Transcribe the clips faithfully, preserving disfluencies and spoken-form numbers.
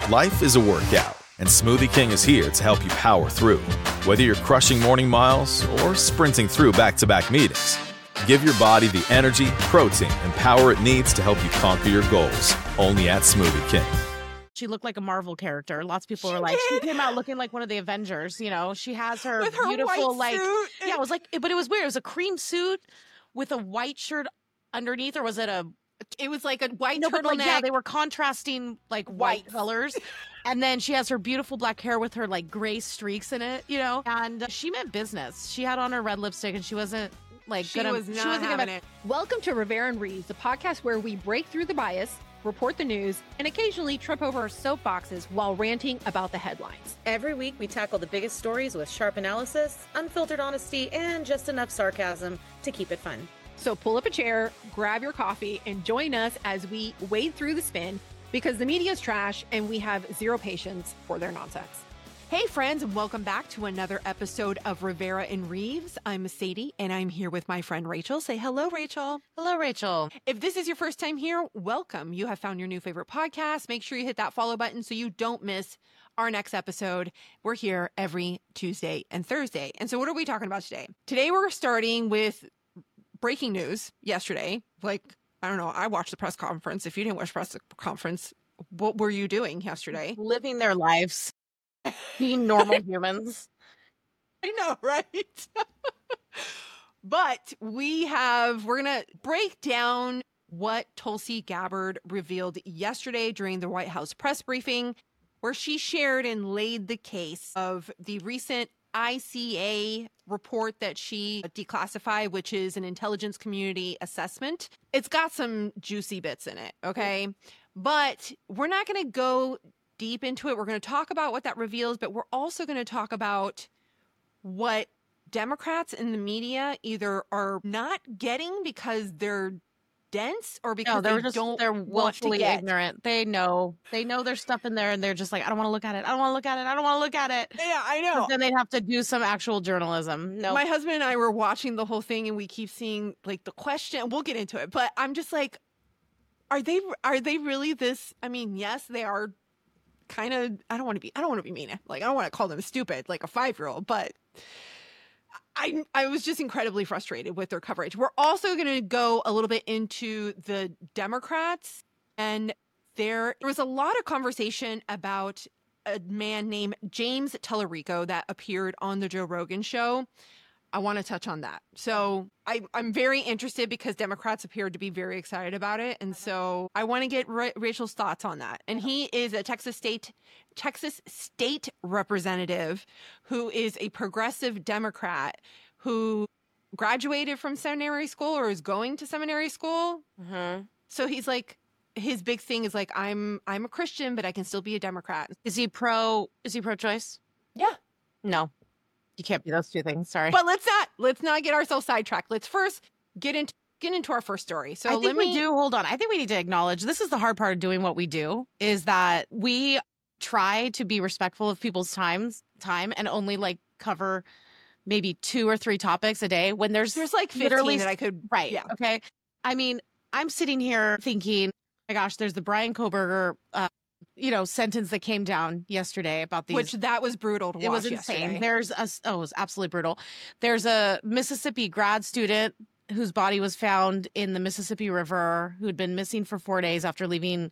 Life is a workout, and Smoothie King is here to help you power through. Whether you're crushing morning miles or sprinting through back-to-back meetings, give your body the energy, protein, and power it needs to help you conquer your goals. Only at Smoothie King. She looked like a Marvel character. Lots of people She were like, did. she came out looking like one of the Avengers. You know, she has her, With her beautiful, white like, suit. yeah, it was like, but it was weird. It was a cream suit with a white shirt underneath, or was it a, It was like a white no, turtleneck. but like, yeah, they were contrasting like white Whites. colors. And then she has her beautiful black hair with her like gray streaks in it, you know, and she meant business. She had on her red lipstick and she wasn't like, She gonna, was not she wasn't having gonna, it. Welcome to Rivera and Reeves, the podcast where we break through the bias, report the news, and occasionally trip over our soapboxes while ranting about the headlines. Every week, we tackle the biggest stories with sharp analysis, unfiltered honesty, and just enough sarcasm to keep it fun. So pull up a chair, grab your coffee, and join us as we wade through the spin because the media is trash and we have zero patience for their nonsense. Hey, friends, and welcome back to another episode of Rivera and Reeves. I'm Sadie, and I'm here with my friend Rachel. Say hello, Rachel. hello, Rachel. If this is your first time here, welcome. You have found your new favorite podcast. Make sure you hit that follow button so you don't miss our next episode. We're here every Tuesday and Thursday. And so what are we talking about today? Today, we're starting with breaking news yesterday. Like, I don't know, I watched the press conference. If you didn't watch the press conference, what were you doing yesterday? Living their lives, being normal humans. I know, right? But we have, we're going to break down what Tulsi Gabbard revealed yesterday during the White House press briefing, where she shared and laid the case of the recent I C A report that she declassified, which is an intelligence community assessment. It's got some juicy bits in it, okay? But we're not going to go deep into it. We're going to talk about what that reveals, but we're also going to talk about what Democrats in the media either are not getting because they're dense or because No, they're they just don't they're want to willfully get. ignorant. They know they know there's stuff in there, and they're just like, I don't want to look at it. I don't want to look at it. I don't want to look at it. Yeah, I know. But then they'd have to do some actual journalism. No, My husband and I were watching the whole thing, and we keep seeing like the question. We'll get into it, but I'm just like, are they are they really this? I mean, yes, they are. Kind of. I don't want to be. I don't want to be mean. Like, I don't want to call them stupid, like a five year old, but. I I was just incredibly frustrated with their coverage. We're also going to go a little bit into the Democrats, and there, there was a lot of conversation about a man named James Tellerico that appeared on the Joe Rogan show. I want to touch on that. So I, I'm very interested because Democrats appeared to be very excited about it. And so I want to get Ra- Rachel's thoughts on that. And he is a Texas state, Texas state representative who is a progressive Democrat who graduated from seminary school or is going to seminary school. mm-hmm. So he's like, his big thing is like, I'm, I'm a Christian, but I can still be a Democrat. Is he pro? Is he pro-choice? Yeah. No, you can't be those two things. Sorry. But let's not let's not get ourselves sidetracked. Let's first get into get into our first story. So I think let me we do. Hold on. I think we need to acknowledge this is the hard part of doing what we do is that we try to be respectful of people's times time and only like cover maybe two or three topics a day when there's there's like fifteen literally that I could right. Yeah. Okay. I mean, I'm sitting here thinking, oh my gosh, there's the Brian Koberger, uh, you know, sentence that came down yesterday about these. Which that was brutal to watch. It was insane. yesterday. There's a, oh, it was absolutely brutal. There's a Mississippi grad student whose body was found in the Mississippi River who had been missing for four days after leaving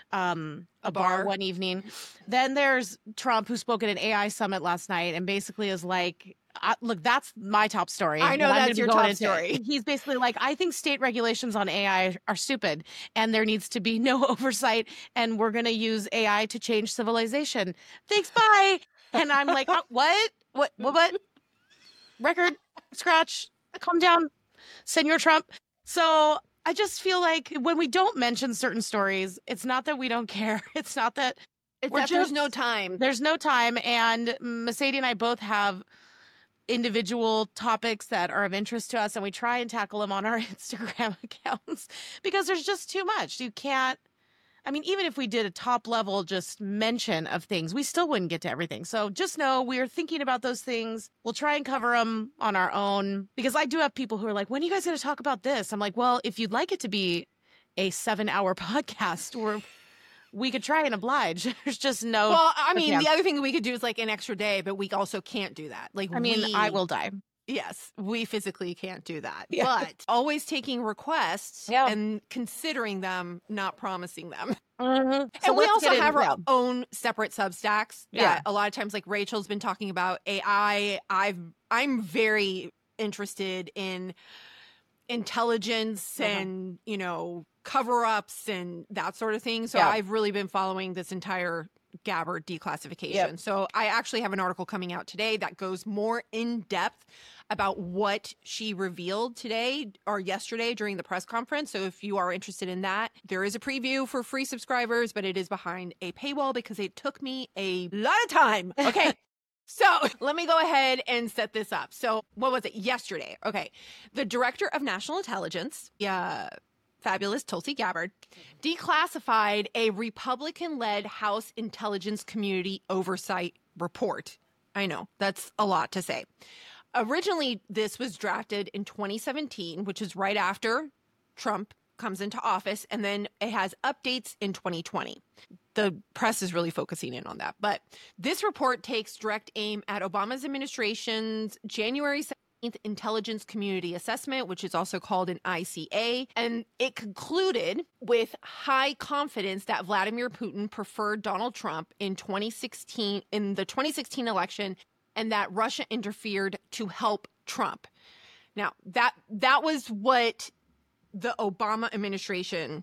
um, a, A bar. bar. one evening. Then there's Trump, who spoke at an A I summit last night and basically is like, I, look, that's my top story. I know that I'm that's gonna be your going top into. story. He's basically like, I think state regulations on A I are stupid and there needs to be no oversight and we're going to use A I to change civilization. Thanks, bye. And I'm like, oh, what? What? What? What? Record scratch. Calm down, Senor Trump. So I just feel like when we don't mention certain stories, it's not that we don't care. It's not that It's we're that there's just- no time. there's no time. And Mercedes and I both have individual topics that are of interest to us, and we try and tackle them on our Instagram accounts because there's just too much. You can't, I mean, even if we did a top level just mention of things, we still wouldn't get to everything. So just know we are thinking about those things. We'll try and cover them on our own because I do have people who are like, when are you guys going to talk about this? I'm like, well, if you'd like it to be a seven hour podcast, we're we could try and oblige. There's just no. Well, I mean, yeah. the other thing we could do is like an extra day, but we also can't do that. Like, I mean, we, I will die. Yes, we physically can't do that. Yeah. But always taking requests Yeah. and considering them, not promising them. Mm-hmm. So And we let's also get in- have our yeah. own separate Substacks. Yeah. Yeah. A lot of times, like Rachel's been talking about A I. I've I'm very interested in intelligence Uh-huh. and, you know, cover-ups and that sort of thing. So Yeah. I've really been following this entire Gabbard declassification. Yep. So I actually have an article coming out today that goes more in depth about what she revealed today or yesterday during the press conference. So if you are interested in that, there is a preview for free subscribers, but it is behind a paywall because it took me a lot of time. Okay. So let me go ahead and set this up. So what was it? Yesterday. Okay. The director of national intelligence, yeah, fabulous Tulsi Gabbard, declassified a Republican-led House Intelligence Community Oversight Report. I know, that's a lot to say. Originally, this was drafted in twenty seventeen, which is right after Trump comes into office, and then it has updates in twenty twenty. The press is really focusing in on that. But this report takes direct aim at Obama's administration's January seventeenth Intelligence Community Assessment, which is also called an I C A. And it concluded with high confidence that Vladimir Putin preferred Donald Trump in twenty sixteen in the twenty sixteen election, and that Russia interfered to help Trump. Now, that that was what the Obama administration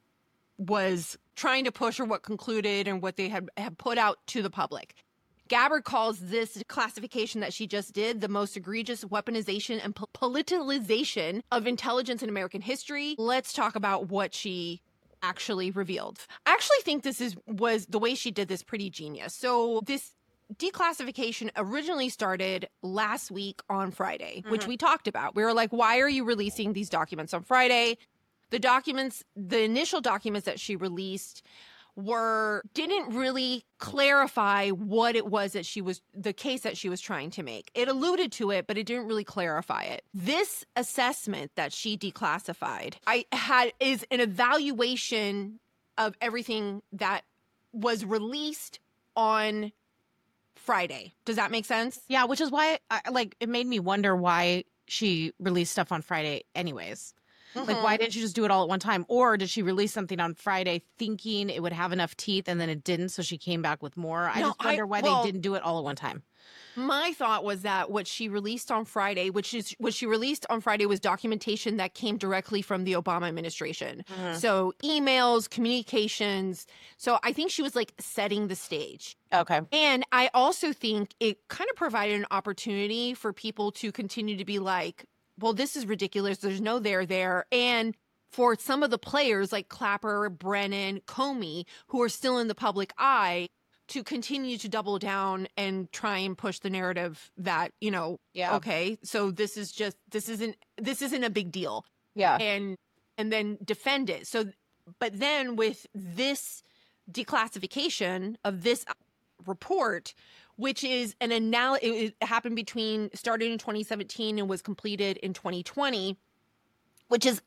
was trying to push, or what concluded, and what they had, had put out to the public. Gabbard calls this classification that she just did the most egregious weaponization and po- politicalization of intelligence in American history. Let's talk about what she actually revealed. I actually think this is was the way she did this pretty genius. So this declassification originally started last week on Friday, which we talked about. We were like, why are you releasing these documents on Friday? The documents, the initial documents that she released were, didn't really clarify what it was that she was, the case that she was trying to make. It alluded to it, but it didn't really clarify it. This assessment that she declassified, I had, is an evaluation of everything that was released on Friday. Does that make sense? Yeah, which is why, I, like, it made me wonder why she released stuff on Friday anyways. Like, why didn't you just do it all at one time? Or did she release something on Friday thinking it would have enough teeth and then it didn't, so she came back with more? I No, just wonder I- why well- they didn't do it all at one time. My thought was that what she released on Friday, which is what she released on Friday, was documentation that came directly from the Obama administration. So emails, communications. So I think she was like setting the stage. Okay. And I also think it kind of provided an opportunity for people to continue to be like, well, this is ridiculous. There's no there there. And for some of the players like Clapper, Brennan, Comey, who are still in the public eye, to continue to double down and try and push the narrative that, you know, Yeah. okay, so this is just, this isn't, this isn't a big deal. Yeah. And, and then defend it. So, but then with this declassification of this report, which is an analysis, it happened between, started in twenty seventeen and was completed in twenty twenty, which is,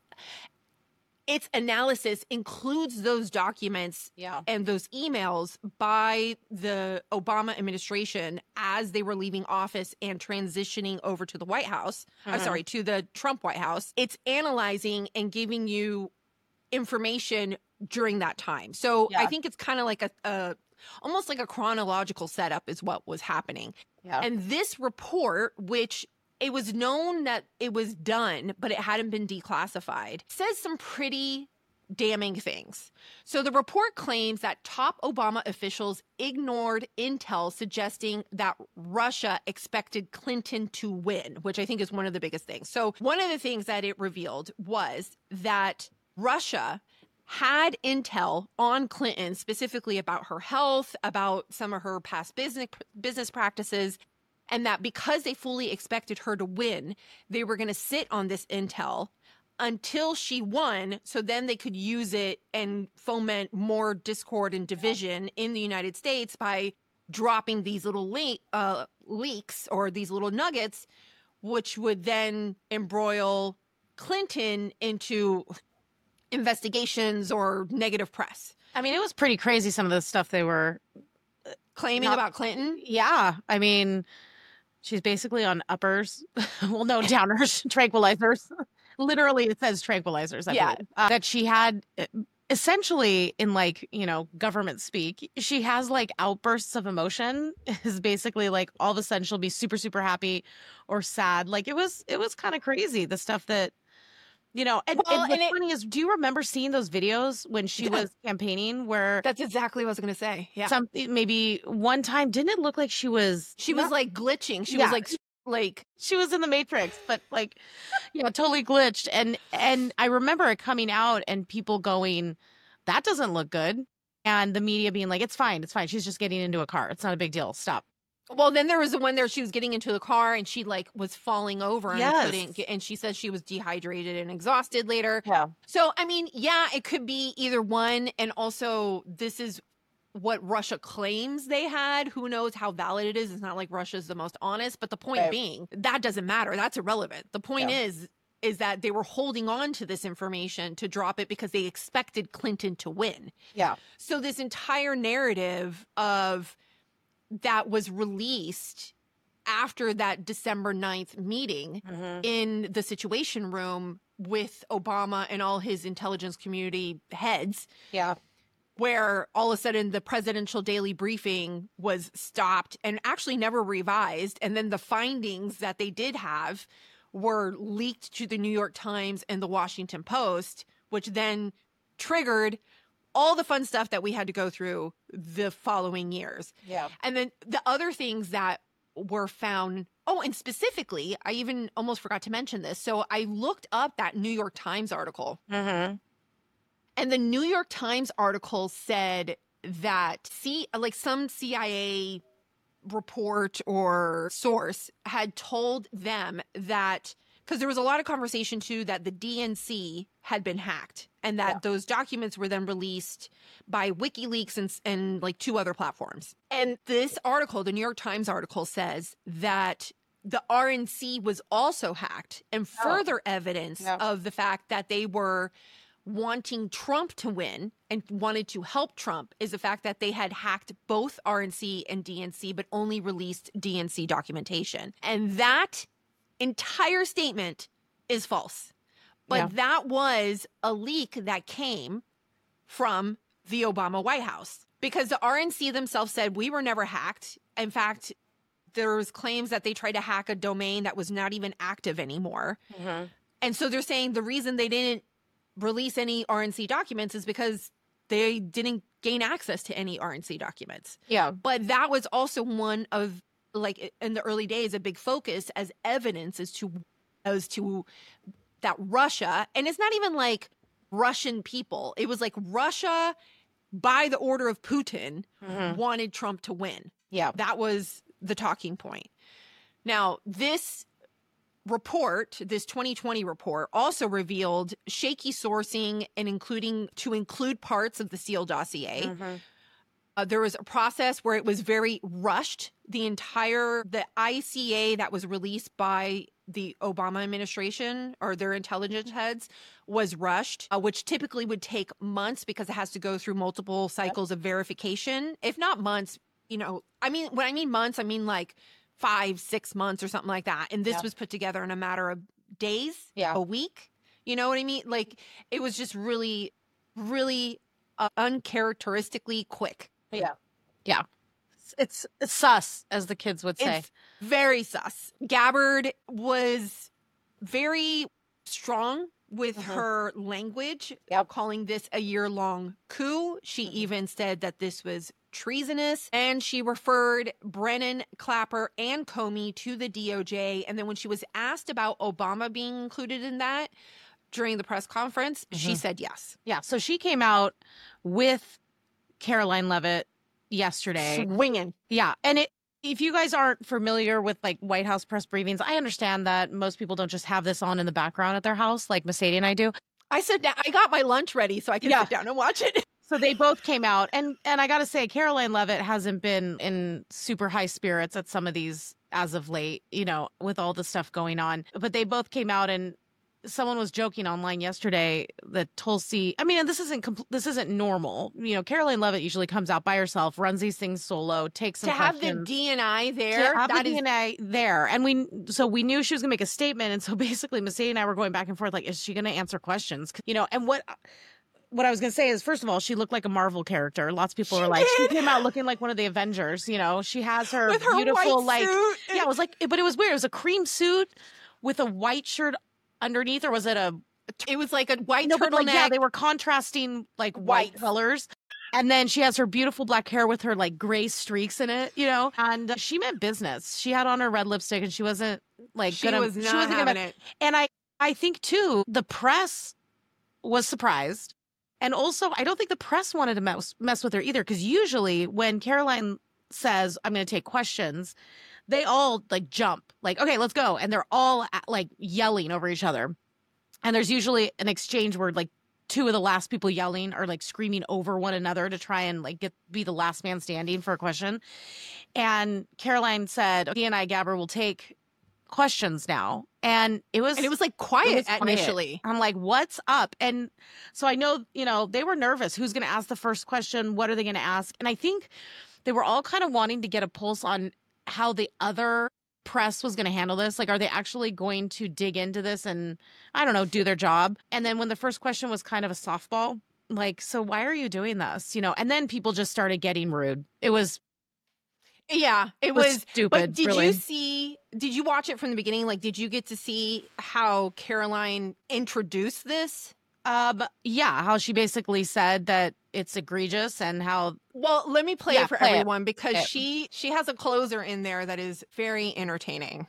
its analysis includes those documents Yeah. and those emails by the Obama administration as they were leaving office and transitioning over to the White House. I'm sorry, to the Trump White House. It's analyzing and giving you information during that time. So Yeah. I think it's kind of like a, a almost like a chronological setup is what was happening. Yeah. And this report, which it was known that it was done, but it hadn't been declassified, says some pretty damning things. So the report claims that top Obama officials ignored intel suggesting that Russia expected Clinton to win, which I think is one of the biggest things. So one of the things that it revealed was that Russia had intel on Clinton, specifically about her health, about some of her past business business practices, and that because they fully expected her to win, they were going to sit on this intel until she won, so then they could use it and foment more discord and division in the United States by dropping these little le- uh, leaks or these little nuggets, which would then embroil Clinton into investigations or negative press. I mean, it was pretty crazy, some of the stuff they were Claiming Not- about Clinton. Yeah, I mean, she's basically on uppers. Well, no, downers, tranquilizers. Literally, it says tranquilizers. I Yeah. believe. Uh, that she had uh, essentially in like, you know, government speak, she has like outbursts of emotion. Is basically like all of a sudden she'll be super, super happy or sad. Like it was, it was kind of crazy. The stuff that, you know, and, Well, and what's and it- funny is, do you remember seeing those videos when she Yeah. was campaigning where That's exactly what I was going to say. Yeah. some maybe one time didn't it look like she was she was not- like glitching. She Yeah. was like, like, she was in the Matrix, but like, yeah, totally glitched. And and I remember it coming out and people going, that doesn't look good. And the media being like, it's fine, it's fine. She's just getting into a car. It's not a big deal. Stop. well, then there was the one there she was getting into the car and she like was falling over and Yes. couldn't get, and she said she was dehydrated and exhausted later. Yeah. So, I mean, yeah, it could be either one. And also, this is what Russia claims they had. Who knows how valid it is? It's not like Russia's the most honest. But the point Right. being, that doesn't matter. That's irrelevant. The point Yeah. is, is that they were holding on to this information to drop it because they expected Clinton to win. Yeah. So this entire narrative of that was released after that December ninth meeting in the Situation Room with Obama and all his intelligence community heads, Yeah. where all of a sudden the presidential daily briefing was stopped and actually never revised. And then the findings that they did have were leaked to the New York Times and the Washington Post, which then triggered all the fun stuff that we had to go through the following years. Yeah. And then the other things that were found. Oh, and specifically, I even almost forgot to mention this. So I looked up that New York Times article, Mm-hmm. and the New York Times article said that C, like some C I A report or source had told them that, because there was a lot of conversation too that the D N C had been hacked and that Yeah. those documents were then released by WikiLeaks and, and like two other platforms. And this article, the New York Times article, says that the R N C was also hacked, and further evidence Yeah. of the fact that they were wanting Trump to win and wanted to help Trump is the fact that they had hacked both R N C and D N C, but only released D N C documentation. And that entire statement is false. But Yeah. that was a leak that came from the Obama White House, because the R N C themselves said we were never hacked. In fact, there was claims that they tried to hack a domain that was not even active anymore. Mm-hmm. And so they're saying the reason they didn't release any R N C documents is because they didn't gain access to any R N C documents. Yeah. But that was also one of, like, in the early days, a big focus as evidence as to as to that Russia, and it's not even like Russian people. It was like Russia, by the order of Putin, Mhm. wanted Trump to win. Yeah. That was the talking point. Now, this report, this twenty twenty report, also revealed shaky sourcing and including to include parts of the SEAL dossier. Mhm. Uh, there was a process where it was very rushed. The entire the I C A that was released by the Obama administration or their intelligence heads was rushed, uh, which typically would take months because it has to go through multiple cycles of verification. If not months, you know, I mean, when I mean months, I mean like five, six months or something like that. And this Yeah. was put together in a matter of days, Yeah. a week. You know what I mean? Like it was just really, really uh, uncharacteristically quick. Yeah. Yeah. It's, it's sus, as the kids would say. It's very sus. Gabbard was very strong with Mhm. her language, Yep. calling this a year long coup. She Mhm. even said that this was treasonous, and she referred Brennan, Clapper, and Comey to the D O J. And then when she was asked about Obama being included in that during the press conference, she Mhm. said yes. Yeah. So she came out with Caroline Leavitt yesterday. Swinging. Yeah. And it, if you guys aren't familiar with like White House press briefings, I understand that most people don't just have this on in the background at their house like Mercedes and I do. I said, I got my lunch ready so I can Yeah. sit down and watch it. So they both came out, and and I got to say, Caroline Leavitt hasn't been in super high spirits at some of these as of late, you know, with all the stuff going on. But they both came out and someone was joking online yesterday that Tulsi, I mean, and this isn't compl- this isn't normal. You know, Caroline Leavitt usually comes out by herself, runs these things solo, takes some to have the questions. D and I there, To have that the is D N A there. And we, so we knew she was gonna make a statement. And so basically Mercedes and I were going back and forth, like, is she gonna answer questions? You know, and what what I was gonna say is, first of all, she looked like a Marvel character. Lots of people She are like, did. she came out looking like one of the Avengers. You know, she has her, with her beautiful, white like, suit. yeah, it was like, but it was weird. It was a cream suit with a white shirt underneath, or was it a It was like a white no, but turtleneck. like, yeah, they were contrasting like white Whites. colors. And then she has her beautiful black hair with her like gray streaks in it, you know. And she meant business. She had on her red lipstick, and she wasn't like she gonna. was not she wasn't having gonna. it. And I, I think too, the press was surprised, and also I don't think the press wanted to mess mess with her either, because usually when Caroline says, "I'm going to take questions," they all like jump, like, "Okay, let's go," and they're all like yelling over each other. And there's usually an exchange where like two of the last people yelling are like screaming over one another to try and like get be the last man standing for a question. And Caroline said, "D and I Gabber will take questions now." And it was And it was like quiet it was quiet. initially. I'm like, what's up? And so I know, you know, they were nervous. Who's going to ask the first question? What are they going to ask? And I think they were all kind of wanting to get a pulse on how the other press was going to handle this. Like, are they actually going to dig into this and, I don't know, do their job? And then when the first question was kind of a softball, like, so why are you doing this? You know, and then people just started getting rude. It was Yeah, it It was was stupid, But did really. you see? Did you watch it from the beginning? Like, did you get to see how Caroline introduced this? Um, yeah, how she basically said that it's egregious and how Well, let me play Yeah, it for play it. everyone because Play it. she she has a closer in there that is very entertaining.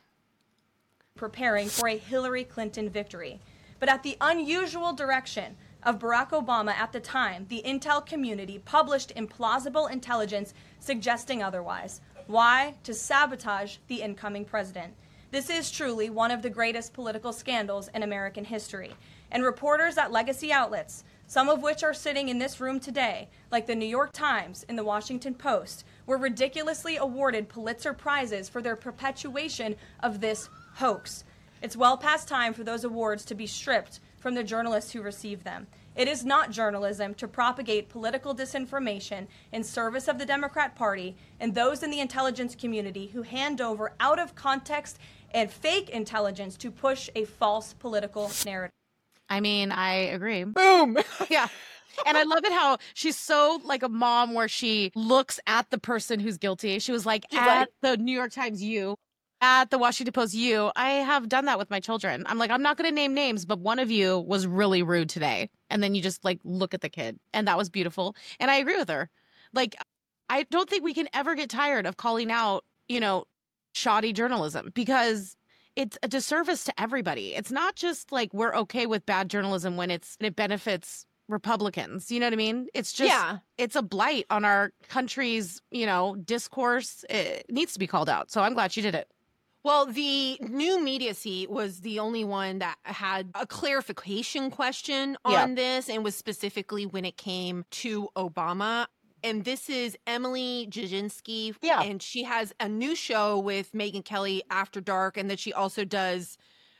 Preparing for a Hillary Clinton victory. But at the unusual direction of Barack Obama at the time, the intel community published implausible intelligence suggesting otherwise. Why? To sabotage the incoming president. This is truly one of the greatest political scandals in American history. And reporters at legacy outlets, some of which are sitting in this room today, like the New York Times and the Washington Post, were ridiculously awarded Pulitzer Prizes for their perpetuation of this hoax. It's well past time for those awards to be stripped from the journalists who receive them. It is not journalism to propagate political disinformation in service of the Democrat Party and those in the intelligence community who hand over out of context and fake intelligence to push a false political narrative. I mean, I agree. Boom. Yeah. And I love it how she's so like a mom where she looks at the person who's guilty. She was like, She's at like- the New York Times, you, at the Washington Post, you. I have done that with my children. I'm like, I'm not going to name names, but one of you was really rude today. And then you just like look at the kid. And that was beautiful. And I agree with her. Like, I don't think we can ever get tired of calling out, you know, shoddy journalism, because it's a disservice to everybody. It's not just like we're okay with bad journalism when it's it benefits Republicans. You know what I mean? It's just Yeah. it's a blight on our country's, you know, discourse. It needs to be called out. So I'm glad she did it. Well, the new media seat was the only one that had a clarification question on Yeah. this, and was specifically when it came to Obama. And this is Emily Jasinski. Yeah. And she has a new show with Megyn Kelly, After Dark, and that she also does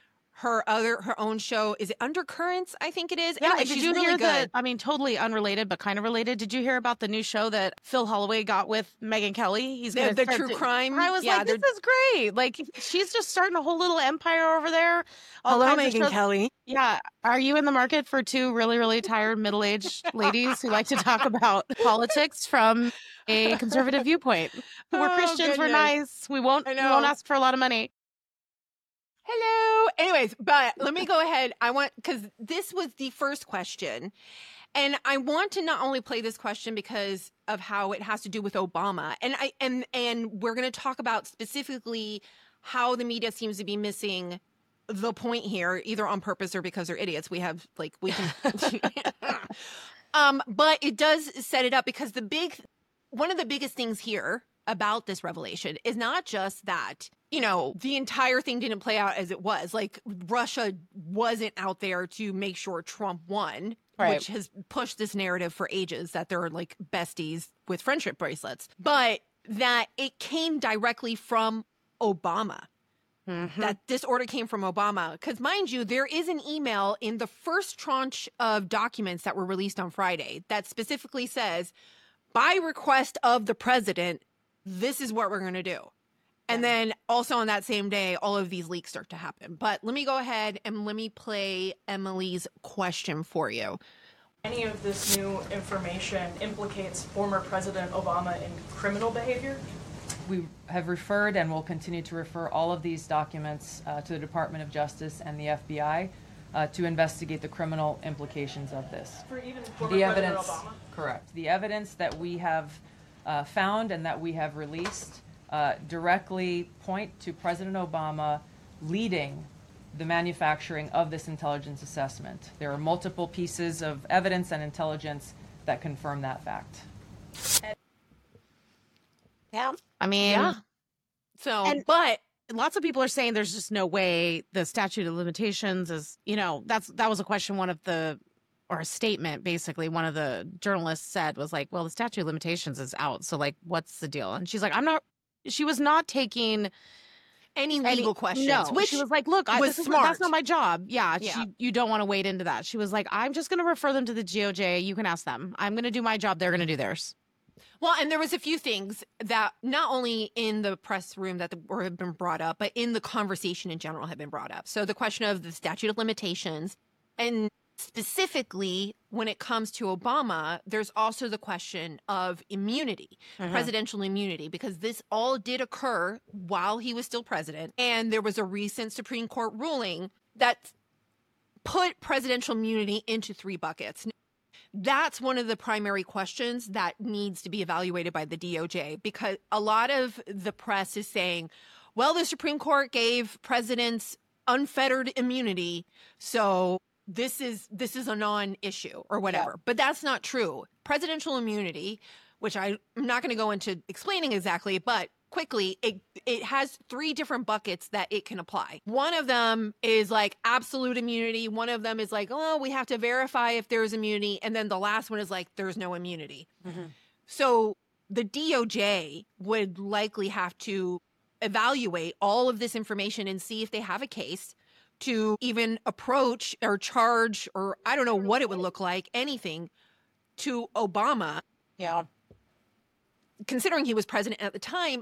her other her own show. Is it Undercurrents? I think it is. Yeah, Anyway, did she's you really hear good. the, I mean, totally unrelated, but kind of related. Did you hear about the new show that Phil Holloway got with Megyn Kelly? He's The- gonna the start true to- crime? I was Yeah, like, this they're- is great. Like, she's just starting a whole little empire over there. All Hello, kinds of Megyn shows. Kelly. Yeah. Are you in the market for two really, really tired middle-aged ladies who like to talk about politics from a conservative viewpoint? We're Oh, Christians. We're goodness. nice. We won't. I We won't know. ask for a lot of money. Hello. Anyways, but let me go ahead. I want, because this was the first question. And I want to not only play this question because of how it has to do with Obama. And I and and we're going to talk about specifically how the media seems to be missing the point here, either on purpose or because they're idiots. We have like we can um but it does set it up, because the big one of the biggest things here about this revelation is not just that, you know, the entire thing didn't play out as it was. Like, Russia wasn't out there to make sure Trump won, Right. which has pushed this narrative for ages that they're like besties with friendship bracelets, but that it came directly from Obama. Mhm. that this order came from Obama. Because mind you, there is an email in the first tranche of documents that were released on Friday that specifically says, by request of the president, this is what we're going to do. And then also on that same day, all of these leaks start to happen. But let me go ahead and let me play Emily's question for you. Any of this new information implicates former President Obama in criminal behavior? We have referred and will continue to refer all of these documents uh, to the Department of Justice and the F B I uh, to investigate the criminal implications of this. For even former The President evidence, Obama? correct. The evidence that we have uh, found and that we have released uh, directly point to President Obama leading the manufacturing of this intelligence assessment. There are multiple pieces of evidence and intelligence that confirm that fact. Yeah. I mean, Yeah. So, And- but lots of people are saying there's just no way the statute of limitations is, you know, that's that was a question one of the, or a statement basically, one of the journalists said was like, well, the statute of limitations is out. So like, what's the deal? And she's like, I'm not, she was not taking any any- legal questions, No, which she was like, look, I, was this is, smart. that's not my job. Yeah, Yeah. She, you don't want to wade into that. She was like, I'm just going to refer them to the D O J. You can ask them. I'm going to do my job. They're going to do theirs. Well, and there was a few things that not only in the press room that were have been brought up, but in the conversation in general have been brought up. So the question of the statute of limitations, and specifically when it comes to Obama, there's also the question of immunity, Mhm. presidential immunity, because this all did occur while he was still president. And there was a recent Supreme Court ruling that put presidential immunity into three buckets. That's one of the primary questions that needs to be evaluated by the D O J, because a lot of the press is saying, well, the Supreme Court gave presidents unfettered immunity, so this is this is a non-issue or whatever. But that's not true. Presidential immunity, which I, I'm not going to go into explaining exactly, but quickly, it it has three different buckets that it can apply. One of them is like absolute immunity. One of them is like, oh, we have to verify if there's immunity. And then the last one is like, there's no immunity. Mhm. So the D O J would likely have to evaluate all of this information and see if they have a case to even approach or charge, or I don't know what it would look like, anything to Obama, Yeah. considering he was president at the time.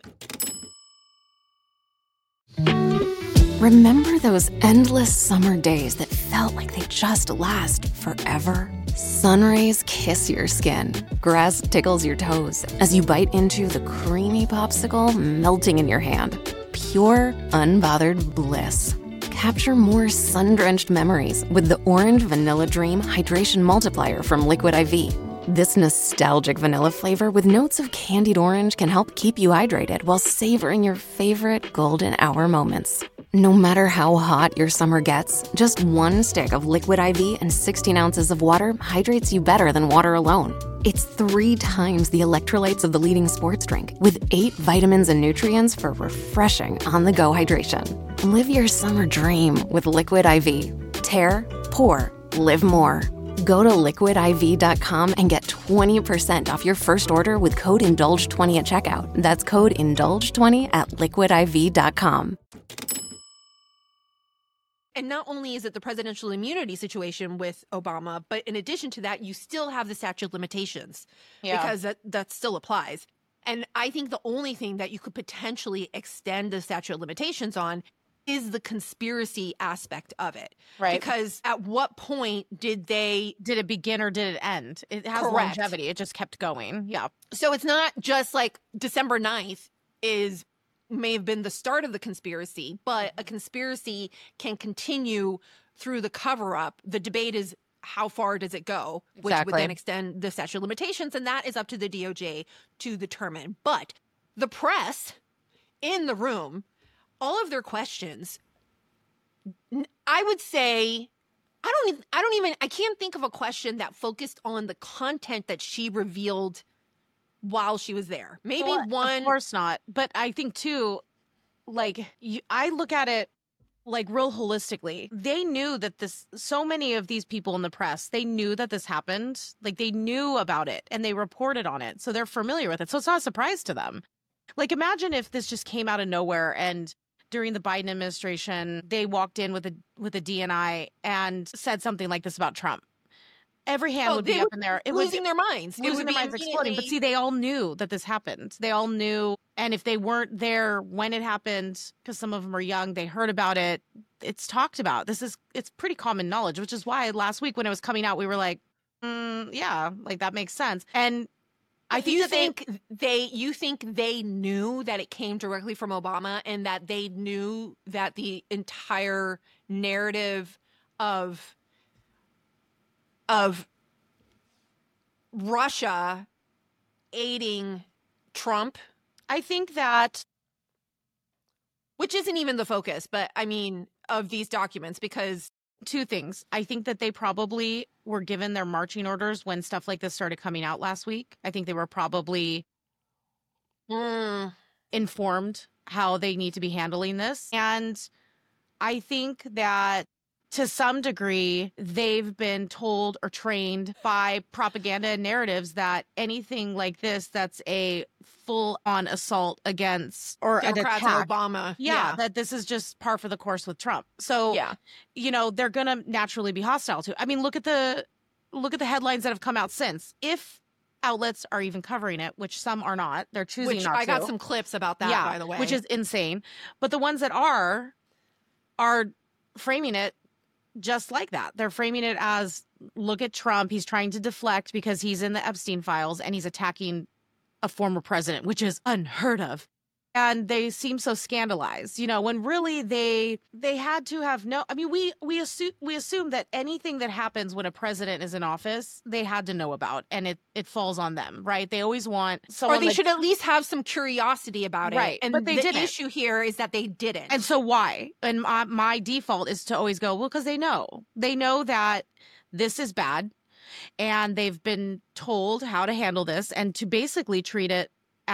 Remember those endless summer days that felt like they just last forever? Sun rays kiss your skin, grass tickles your toes as you bite into the creamy popsicle melting in your hand. Pure, unbothered bliss. Capture more sun-drenched memories with the Orange Vanilla Dream Hydration Multiplier from Liquid I V. This nostalgic vanilla flavor with notes of candied orange can help keep you hydrated while savoring your favorite golden hour moments. No matter how hot your summer gets, just one stick of Liquid I V and sixteen ounces of water hydrates you better than water alone. It's three times the electrolytes of the leading sports drink, with eight vitamins and nutrients for refreshing on-the-go hydration. Live your summer dream with Liquid I V. Tear, pour, live more. Go to liquid I V dot com and get twenty percent off your first order with code indulge twenty at checkout. That's code indulge twenty at liquid I V dot com. And not only is it the presidential immunity situation with Obama, but in addition to that, you still have the statute of limitations because that, that still applies. And I think the only thing that you could potentially extend the statute of limitations on is the conspiracy aspect of it. Right. Because at what point did they... Did it begin or did it end? It has Correct. longevity. It just kept going. Yeah. So it's not just like December ninth is may have been the start of the conspiracy, but a conspiracy can continue through the cover-up. The debate is how far does it go, which Exactly. would then extend the statute of limitations, and that is up to the D O J to determine. But the press in the room, all of their questions, n- I would say, I don't, even, I don't even, I can't think of a question that focused on the content that she revealed while she was there. Maybe Well, one. Of course not. But I think too, like you, I look at it like real holistically. They knew that this. So many of these people in the press, they knew that this happened. Like they knew about it and they reported on it, so they're familiar with it. So it's not a surprise to them. Like imagine if this just came out of nowhere and during the Biden administration, they walked in with a with a D N I and said something like this about Trump. Every hand Oh, would they be would up in there. It losing would, their minds. It losing would their be minds, exploding. But immediately- see, they all knew that this happened. They all knew. And if they weren't there when it happened, because some of them are young, they heard about it. It's talked about. This is, it's pretty common knowledge, which is why last week when it was coming out, we were like, mm, yeah, like that makes sense. And I think you that they- think they, you think they knew that it came directly from Obama and that they knew that the entire narrative of of Russia aiding Trump, I think that, which isn't even the focus, but I mean, of these documents, because two things. I think that they probably were given their marching orders when stuff like this started coming out last week. I think they were probably mm, informed how they need to be handling this. And I think that to some degree, they've been told or trained by propaganda and narratives that anything like this that's a full-on assault against or an Democrats attack, and Obama. yeah, Yeah. that this is just par for the course with Trump. So, Yeah. you know, they're going to naturally be hostile to. I mean, look at the look at the headlines that have come out since. If outlets are even covering it, which some are not, they're choosing Which not I to. got some clips about that, yeah, by the way. which is insane. But the ones that are are framing it just like that. They're framing it as, look at Trump. He's trying to deflect because he's in the Epstein files and he's attacking a former president, which is unheard of. And they seem so scandalized, you know, when really they they had to have no. I mean, we we assume we assume that anything that happens when a president is in office, they had to know about, and it it falls on them, right? They always want someone or they like- should at least have some curiosity about it. Right, And but they the didn't. issue here is that they didn't. And so why? And my, my default is to always go, well, because they know. They know that this is bad and they've been told how to handle this and to basically treat it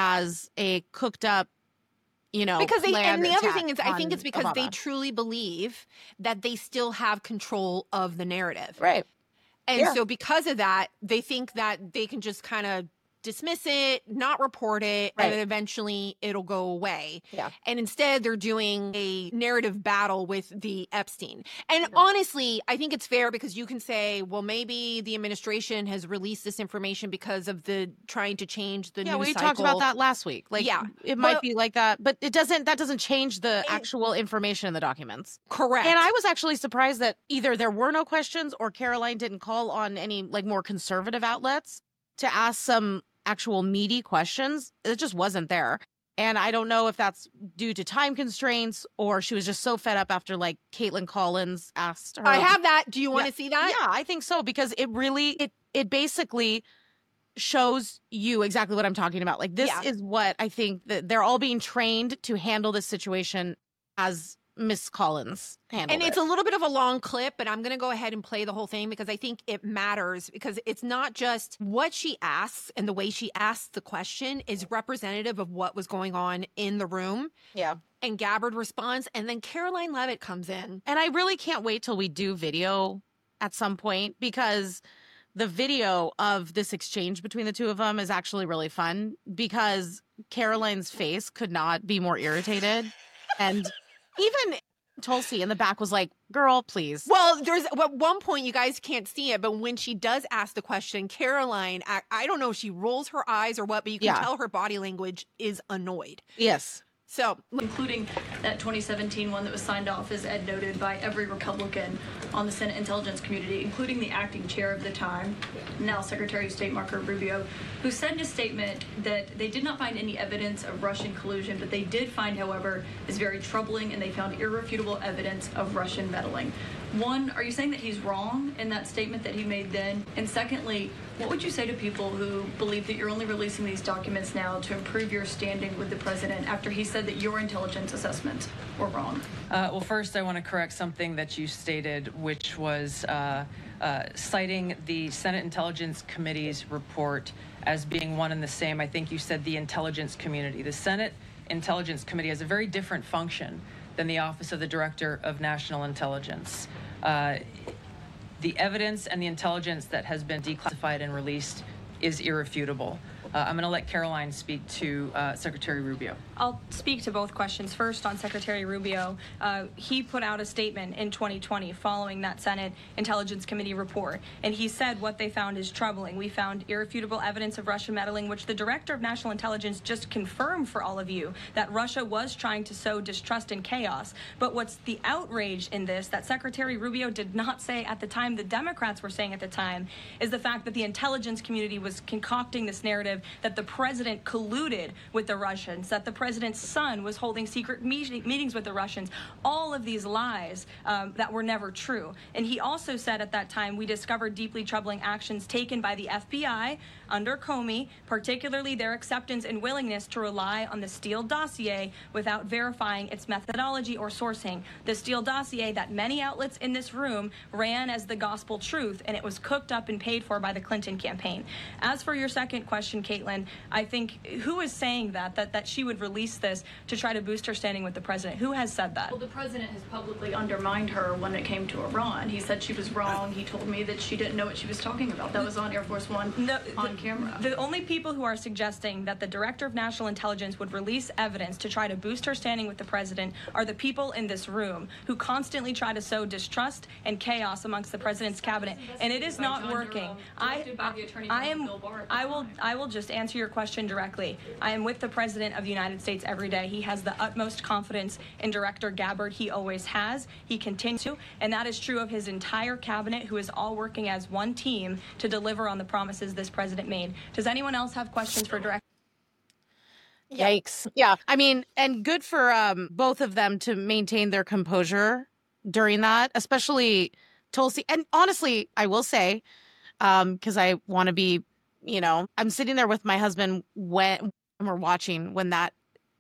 as a cooked up, you know, because they, planned and the other attack thing is, I think on it's because they Obama. truly believe that they still have control of the narrative. Right. And Yeah. so because of that, they think that they can just kind of dismiss it, not report it, Right. and then eventually it'll go away. Yeah. And instead they're doing a narrative battle with the Epstein. And honestly, I think it's fair because you can say, well, maybe the administration has released this information because of the trying to change the Yeah, news we cycle. talked about that last week. Like, Yeah. it might But- be like that, but it doesn't. That doesn't change the actual information in the documents. Correct. And I was actually surprised that either there were no questions or Caroline didn't call on any like more conservative outlets to ask some actual meaty questions. It just wasn't there. And I don't know if that's due to time constraints or she was just so fed up after like Caitlin Collins asked her. I have that. Do you want Yeah. to see that? Yeah, I think so because it really it it basically shows you exactly what I'm talking about. Like this Yeah. is what I think that they're all being trained to handle this situation as Miss Collins handled And it. it's a little bit of a long clip, but I'm going to go ahead and play the whole thing because I think it matters because it's not just what she asks and the way she asks the question is representative of what was going on in the room. Yeah. And Gabbard responds, and then Caroline Leavitt comes in. And I really can't wait till we do video at some point because the video of this exchange between the two of them is actually really fun because Caroline's face could not be more irritated. And even Tulsi in the back was like, girl, please. Well, there's at one point, you guys can't see it, but when she does ask the question, Caroline, I, I don't know if she rolls her eyes or what, but you can Yeah. tell her body language is annoyed. Yes. So, including that twenty seventeen one that was signed off, as Ed noted, by every Republican on the Senate Intelligence Community, including the acting chair of the time, now Secretary of State Marco Rubio, who said in a statement that they did not find any evidence of Russian collusion, but they did find, however, is very troubling, and they found irrefutable evidence of Russian meddling. One, are you saying that he's wrong in that statement that he made then? And secondly, what would you say to people who believe that you're only releasing these documents now to improve your standing with the president after he said that your intelligence assessments were wrong? Uh, well, first, I want to correct something that you stated, which was uh, uh, citing the Senate Intelligence Committee's report as being one and the same. I think you said the intelligence community. The Senate Intelligence Committee has a very different function than the Office of the Director of National Intelligence. Uh, the evidence and the intelligence that has been declassified and released is irrefutable. Uh, I'm going to let Caroline speak to uh, Secretary Rubio. I'll speak to both questions. First, on Secretary Rubio, uh, he put out a statement in twenty twenty following that Senate Intelligence Committee report, and he said what they found is troubling. We found irrefutable evidence of Russian meddling, which the Director of National Intelligence just confirmed for all of you, that Russia was trying to sow distrust and chaos. But what's the outrage in this that Secretary Rubio did not say at the time, the Democrats were saying at the time, is the fact that the intelligence community was concocting this narrative that the president colluded with the Russians, that the president's son was holding secret meet- meetings with the Russians, all of these lies um, that were never true. And he also said at that time, we discovered deeply troubling actions taken by the F B I under Comey, particularly their acceptance and willingness to rely on the Steele dossier without verifying its methodology or sourcing. The Steele dossier that many outlets in this room ran as the gospel truth, and it was cooked up and paid for by the Clinton campaign. As for your second question, Caitlin, I think who is saying that, that, that she would release this to try to boost her standing with the president? Who has said that? Well, the president has publicly undermined her when it came to Iran. He said she was wrong. He told me that she didn't know what she was talking about. That was on Air Force One no, on the, camera. The only people who are suggesting that the Director of National Intelligence would release evidence to try to boost her standing with the president are the people in this room who constantly try to sow distrust and chaos amongst the president's cabinet, and it is not working. I, I am. I will. I will just answer your question directly. I am with the President of the United States every day. He has the utmost confidence in Director Gabbard. He always has. He continues to, and that is true of his entire cabinet, who is all working as one team to deliver on the promises this president made. Does anyone else have questions for Director? Yikes. Yeah. I mean, and good for um, both of them to maintain their composure during that, especially Tulsi. And honestly, I will say, um, because I want to be, you know, I'm sitting there with my husband when we're watching when that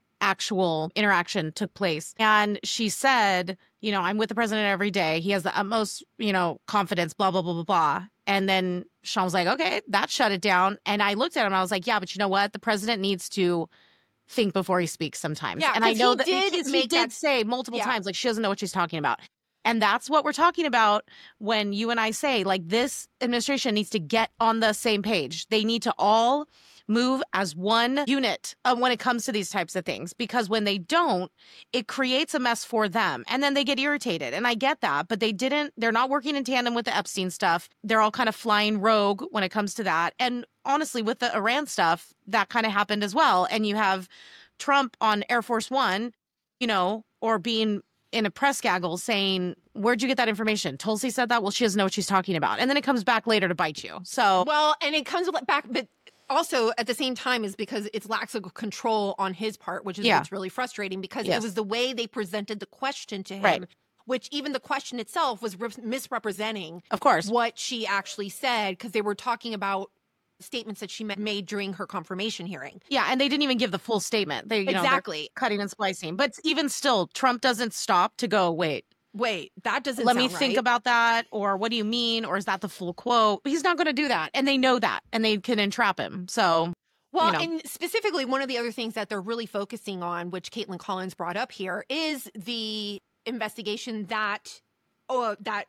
actual interaction took place. And she said, you know, I'm with the president every day. He has the utmost, you know, confidence, blah, blah, blah, blah, blah. And then Sean was like, okay, that shut it down. And I looked at him and I was like, yeah, but you know what? The president needs to think before he speaks sometimes. Yeah, and I know he that did he, he make did that, say multiple yeah. times, like, she doesn't know what she's talking about. And that's what we're talking about when you and I say, like, this administration needs to get on the same page. They need to all move as one unit uh, when it comes to these types of things, because when they don't, it creates a mess for them and then they get irritated. And I get that, but they didn't, they're not working in tandem with the Epstein stuff. They're all kind of flying rogue when it comes to that. And honestly, with the Iran stuff, that kind of happened as well. And you have Trump on Air Force One, you know, or being in a press gaggle saying, where'd you get that information? Tulsi said that. Well, she doesn't know what she's talking about. And then it comes back later to bite you. So, well, and it comes back, but also at the same time is because it's lack of control on his part, which is yeah. what's really frustrating, because yes. it was the way they presented the question to him, right. which even the question itself was re- misrepresenting, of course, what she actually said, because they were talking about statements that she made during her confirmation hearing. Yeah, and they didn't even give the full statement. They, you exactly. know, cutting and splicing. But even still, Trump doesn't stop to go, wait. Wait, that doesn't Let sound me think right. about that, or what do you mean, or is that the full quote? He's not going to do that, and they know that, and they can entrap him. So, well, you know. And specifically, one of the other things that they're really focusing on, which Caitlin Collins brought up here, is the investigation that, oh, that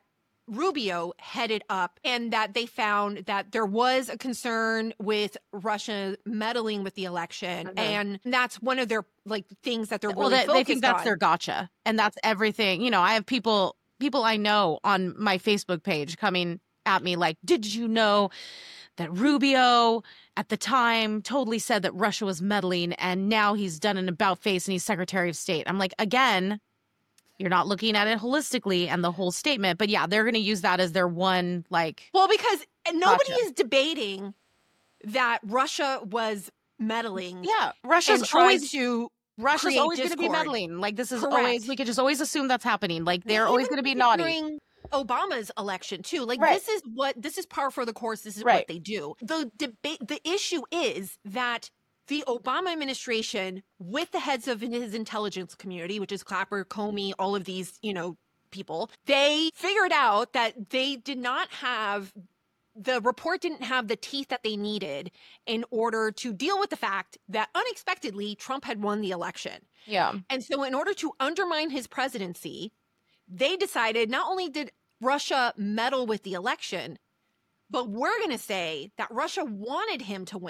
Rubio headed up, and that they found that there was a concern with Russia meddling with the election. Mm-hmm. And that's one of their like things that they're really well, they, focused they think that's on. their gotcha. And that's everything. You know, I have people, people I know on my Facebook page coming at me like, did you know that Rubio at the time totally said that Russia was meddling, and now he's done an about face and he's Secretary of State? I'm like, again, you're not looking at it holistically and the whole statement. But yeah, they're going to use that as their one, like... Well, because nobody gotcha. is debating that Russia was meddling. Yeah, Russia's trying always... to Russia's always going to be meddling. Like, this is Correct. always... We could just always assume that's happening. Like, they're Even always going to be naughty. During Obama's election, too. Like, right. this is what... This is par for the course. This is right. what they do. The debate... The issue is that the Obama administration, with the heads of his intelligence community, which is Clapper, Comey, all of these, you know, people, they figured out that they did not have, the report didn't have the teeth that they needed in order to deal with the fact that unexpectedly Trump had won the election. Yeah. And so in order to undermine his presidency, they decided not only did Russia meddle with the election, but we're going to say that Russia wanted him to win.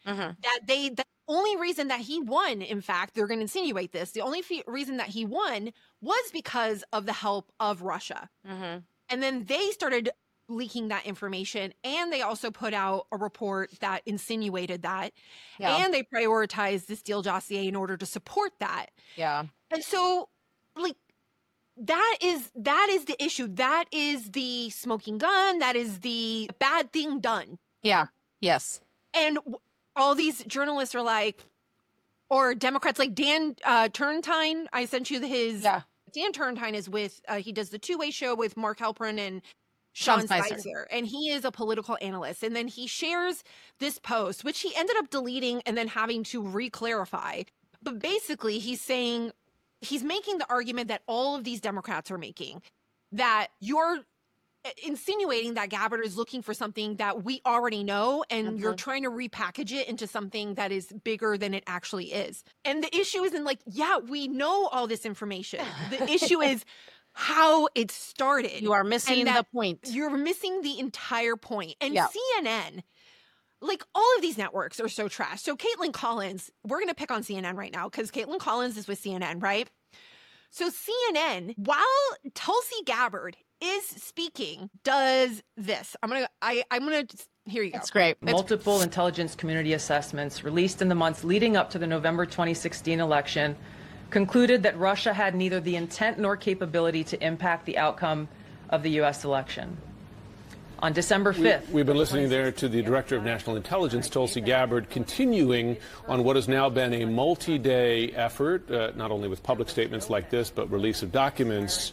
mm-hmm. that they, the only reason that he won, in fact, they're going to insinuate this, the only f- reason that he won was because of the help of Russia. Mm-hmm. And then they started leaking that information, and they also put out a report that insinuated that, Yeah. and they prioritized the Steele dossier in order to support that. Yeah. And so, like, that is that is the issue. That is the smoking gun. That is the bad thing done. Yeah. Yes. And w- all these journalists are like, or Democrats like Dan uh, Turntine. I sent you his. Yeah. Dan Turntine is with. Uh, he does the two way show with Mark Halperin and Sean Sean Spicer. Spicer, and he is a political analyst. And then he shares this post, which he ended up deleting and then having to re-clarify. But basically, he's saying, he's making the argument that all of these Democrats are making, that you're insinuating that Gabbard is looking for something that we already know, and Mm-hmm. you're trying to repackage it into something that is bigger than it actually is. And the issue isn't like, yeah, we know all this information. The issue is how it started. You are missing and the that point. You're missing the entire point. And Yeah. C N N, like all of these networks are so trash. So Caitlin Collins, we're going to pick on C N N right now because Caitlin Collins is with C N N, right? So C N N, while Tulsi Gabbard is speaking, does this. I'm going to, I, I'm going to, here you go. That's great. It's- Multiple intelligence community assessments released in the months leading up to the November twenty sixteen election concluded that Russia had neither the intent nor capability to impact the outcome of the U S election. On December fifth. We, we've been listening there to the Director of National Intelligence, Tulsi Gabbard, continuing on what has now been a multi-day effort, uh, not only with public statements like this, but release of documents,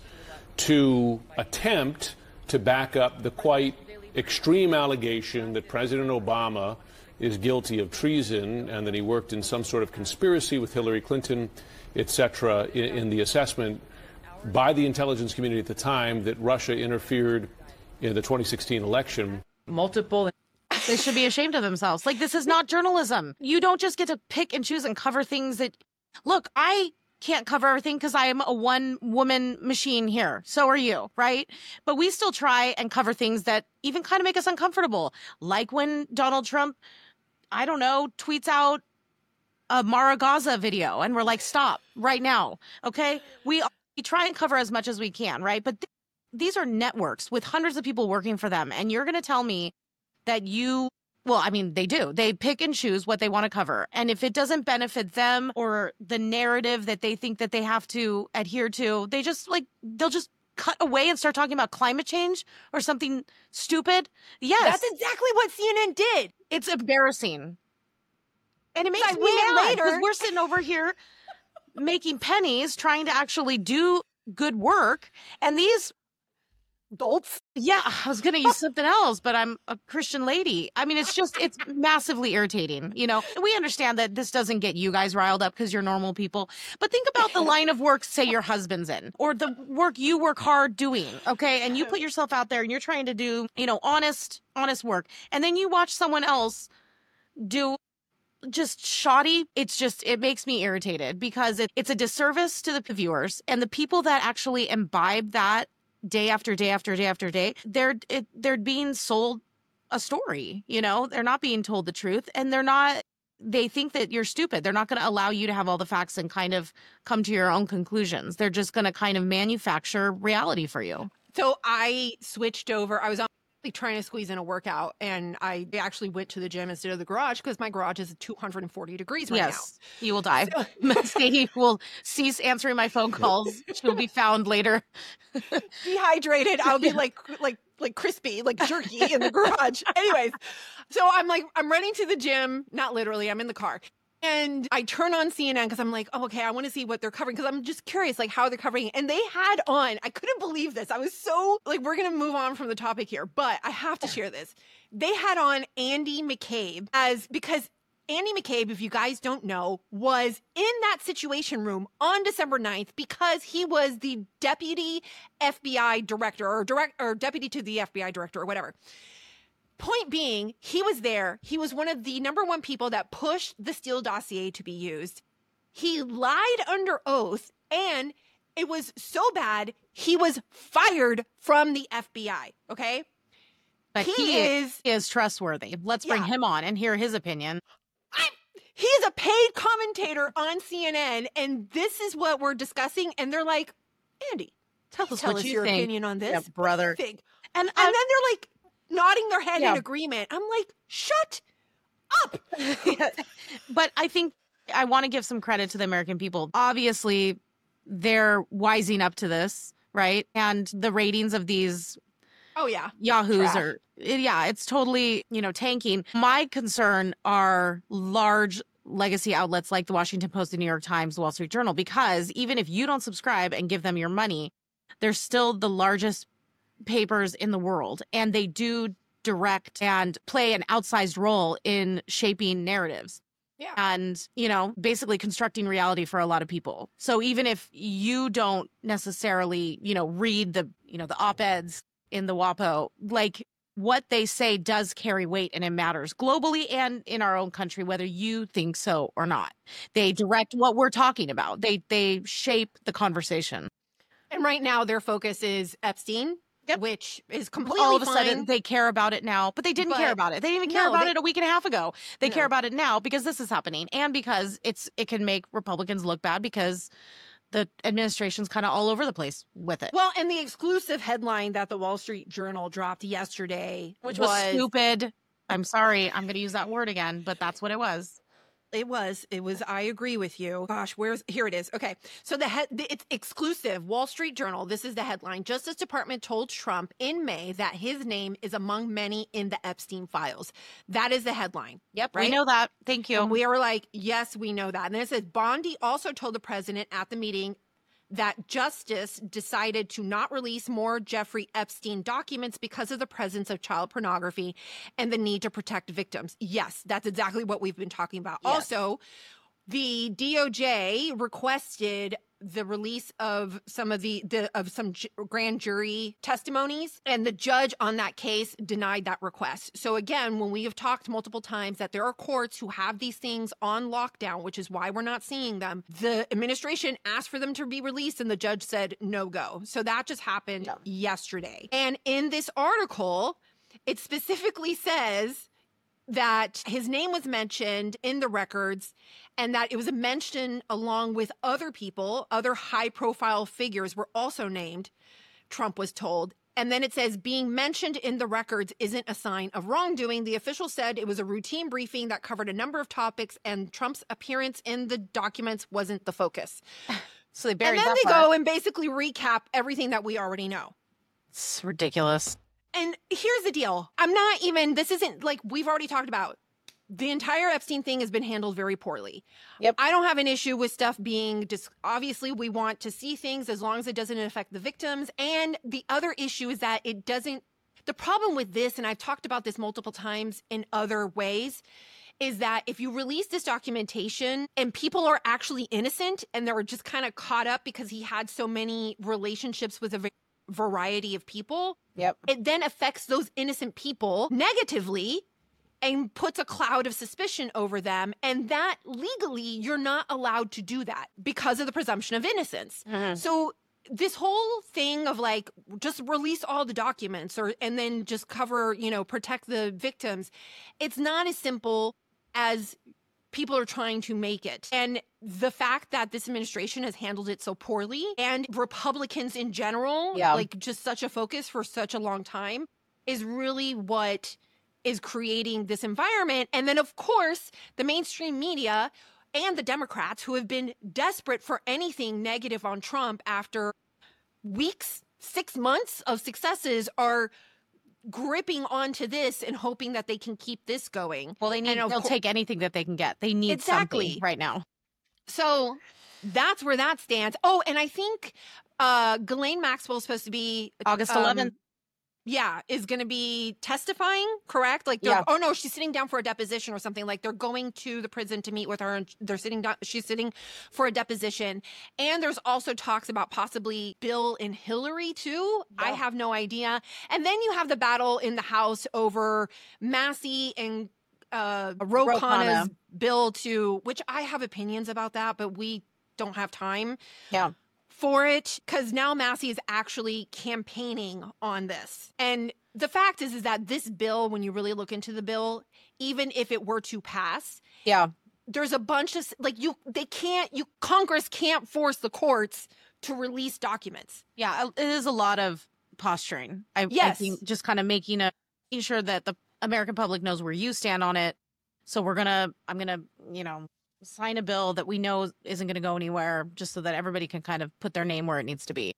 to attempt to back up the quite extreme allegation that President Obama is guilty of treason and that he worked in some sort of conspiracy with Hillary Clinton, et cetera, in, in the assessment by the intelligence community at the time that Russia interfered in the twenty sixteen election. Multiple. They should be ashamed of themselves. Like, this is not journalism. You don't just get to pick and choose and cover things that, look, I can't cover everything because I am a one woman machine here. So are you, right? But we still try and cover things that even kind of make us uncomfortable. Like when Donald Trump, I don't know, tweets out a Mara Gaza video and we're like, stop right now. Okay. We, we try and cover as much as we can, right? But th- these are networks with hundreds of people working for them. And you're going to tell me that you, well, I mean, they do. They pick and choose what they want to cover. And if it doesn't benefit them or the narrative that they think that they have to adhere to, they just like, they'll just cut away and start talking about climate change or something stupid. Yes. That's exactly what C N N did. It's embarrassing. And it makes Five me minutes mad later- because we're sitting over here making pennies, trying to actually do good work. And these adults. Yeah, I was going to use something else, but I'm a Christian lady. I mean, it's just, it's massively irritating. You know, we understand that this doesn't get you guys riled up because you're normal people. But think about the line of work, say your husband's in, or the work you work hard doing. Okay. And you put yourself out there and you're trying to do, you know, honest, honest work. And then you watch someone else do just shoddy. It's just, it makes me irritated because it, it's a disservice to the viewers and the people that actually imbibe that day after day after day after day. They're, it, they're being sold a story, you know, they're not being told the truth and they're not, they think that you're stupid. They're not going to allow you to have all the facts and kind of come to your own conclusions. They're just going to kind of manufacture reality for you. So I switched over. I was on trying to squeeze in a workout and I actually went to the gym instead of the garage because my garage is two hundred forty degrees right yes, now. You will die. Sadie will cease answering my phone calls. She'll be found later. Dehydrated. I'll be like, like, like crispy, like jerky in the garage. Anyways, so I'm like, I'm running to the gym. Not literally, I'm in the car. And I turn on C N N because I'm like, oh, okay, I want to see what they're covering because I'm just curious, like how they're covering it. And they had on, I couldn't believe this. I was so, like, we're going to move on from the topic here, but I have to share this. They had on Andy McCabe as, because Andy McCabe, if you guys don't know, was in that Situation Room on December ninth because he was the deputy F B I director or direct or deputy to the F B I director or whatever. Point being, he was there. He was one of the number one people that pushed the Steele dossier to be used. He lied under oath, and it was so bad, he was fired from the F B I, okay? But he, he is, is trustworthy. Let's bring yeah. him on and hear his opinion. I, he's a paid commentator on C N N, and this is what we're discussing. And they're like, Andy, tell us, tell us your think. opinion on this. Yeah, brother. And, And, and then they're like nodding their head Yeah. in agreement. I'm like, shut up. But I think I want to give some credit to the American people. Obviously, they're wising up to this, right? And the ratings of these Oh, yeah. Yahoos Trash. are, yeah, it's totally, you know, tanking. My concern are large legacy outlets like the Washington Post, the New York Times, the Wall Street Journal, because even if you don't subscribe and give them your money, they're still the largest papers in the world. And they do direct and play an outsized role in shaping narratives. Yeah. And, you know, basically constructing reality for a lot of people. So even if you don't necessarily, you know, read the, you know, the op-eds in the WAPO, like what they say does carry weight and it matters globally and in our own country, whether you think so or not. They direct what we're talking about. They they shape the conversation. And right now their focus is Epstein, Yep. which is completely All of a fine. sudden they care about it now, but they didn't But- care about it. They didn't even care No, about they- it a week and a half ago. They No. care about it now because this is happening and because it's it can make Republicans look bad because the administration's kind of all over the place with it. Well, and the exclusive headline that the Wall Street Journal dropped yesterday, Which was, stupid. I'm sorry, I'm going to use that word again, but that's what it was. It was. It was. I agree with you. Gosh, where's here it is. Okay. So the head, the, it's exclusive. Wall Street Journal. This is the headline. Justice Department told Trump in May that his name is among many in the Epstein files. That is the headline. Yep, right? we know that. Thank you. And we were like, yes, we know that. And then it says Bondi also told the president at the meeting that Justice decided to not release more Jeffrey Epstein documents because of the presence of child pornography and the need to protect victims. Yes, that's exactly what we've been talking about. Yes. Also, the D O J requested the release of some of the, the of some ju- grand jury testimonies, and the judge on that case denied that request. So again, when we have talked multiple times that there are courts who have these things on lockdown, which is why we're not seeing them, the administration asked for them to be released and the judge said no go. So that just happened Yeah. yesterday. And in this article, it specifically says that his name was mentioned in the records and that it was mentioned along with other people, other high profile figures were also named, Trump was told. And then it says being mentioned in the records isn't a sign of wrongdoing. The official said it was a routine briefing that covered a number of topics and Trump's appearance in the documents wasn't the focus. So they buried And then that they part. go and basically recap everything that we already know. It's ridiculous. And here's the deal. I'm not even, this isn't like we've already talked about. The entire Epstein thing has been handled very poorly. Yep. I don't have an issue with stuff being, dis- obviously, we want to see things as long as it doesn't affect the victims. And the other issue is that it doesn't, the problem with this, and I've talked about this multiple times in other ways, is that if you release this documentation and people are actually innocent and they're just kind of caught up because he had so many relationships with a v- variety of people, Yep. it then affects those innocent people negatively and puts a cloud of suspicion over them. And that legally, you're not allowed to do that because of the presumption of innocence. Mhm. So this whole thing of like, just release all the documents or, and then just cover, you know, protect the victims. It's not as simple as people are trying to make it. And the fact that this administration has handled it so poorly and Republicans in general, Yeah. like just such a focus for such a long time is really what is creating this environment. And then of course, the mainstream media and the Democrats who have been desperate for anything negative on Trump after weeks, six months of successes are gripping onto this and hoping that they can keep this going. Well, they need, And of they'll cour- take anything that they can get. They need Exactly. something right now. So that's where that stands. Oh, and I think uh, Ghislaine Maxwell is supposed to be August um, eleventh. Yeah, is going to be testifying, correct? Like, they're- Yeah. oh no, she's sitting down for a deposition or something. Like they're going to the prison to meet with her, and they're sitting down. She's sitting for a deposition, and there's also talks about possibly Bill and Hillary too. I Yeah. have no idea. And then you have the battle in the House over Massey and uh, Ro Ro Khanna's Khanna. bill to, which I have opinions about that, but we don't have time Yeah. for it because now Massey is actually campaigning on this. And the fact is, is that this bill, when you really look into the bill, even if it were to pass, yeah, there's a bunch of like you, they can't, you Congress can't force the courts to release documents. Yeah, it is a lot of posturing. I, yes. I think just kind of making a making sure that the American public knows where you stand on it. So we're gonna, I'm gonna, you know, sign a bill that we know isn't gonna go anywhere, just so that everybody can kind of put their name where it needs to be.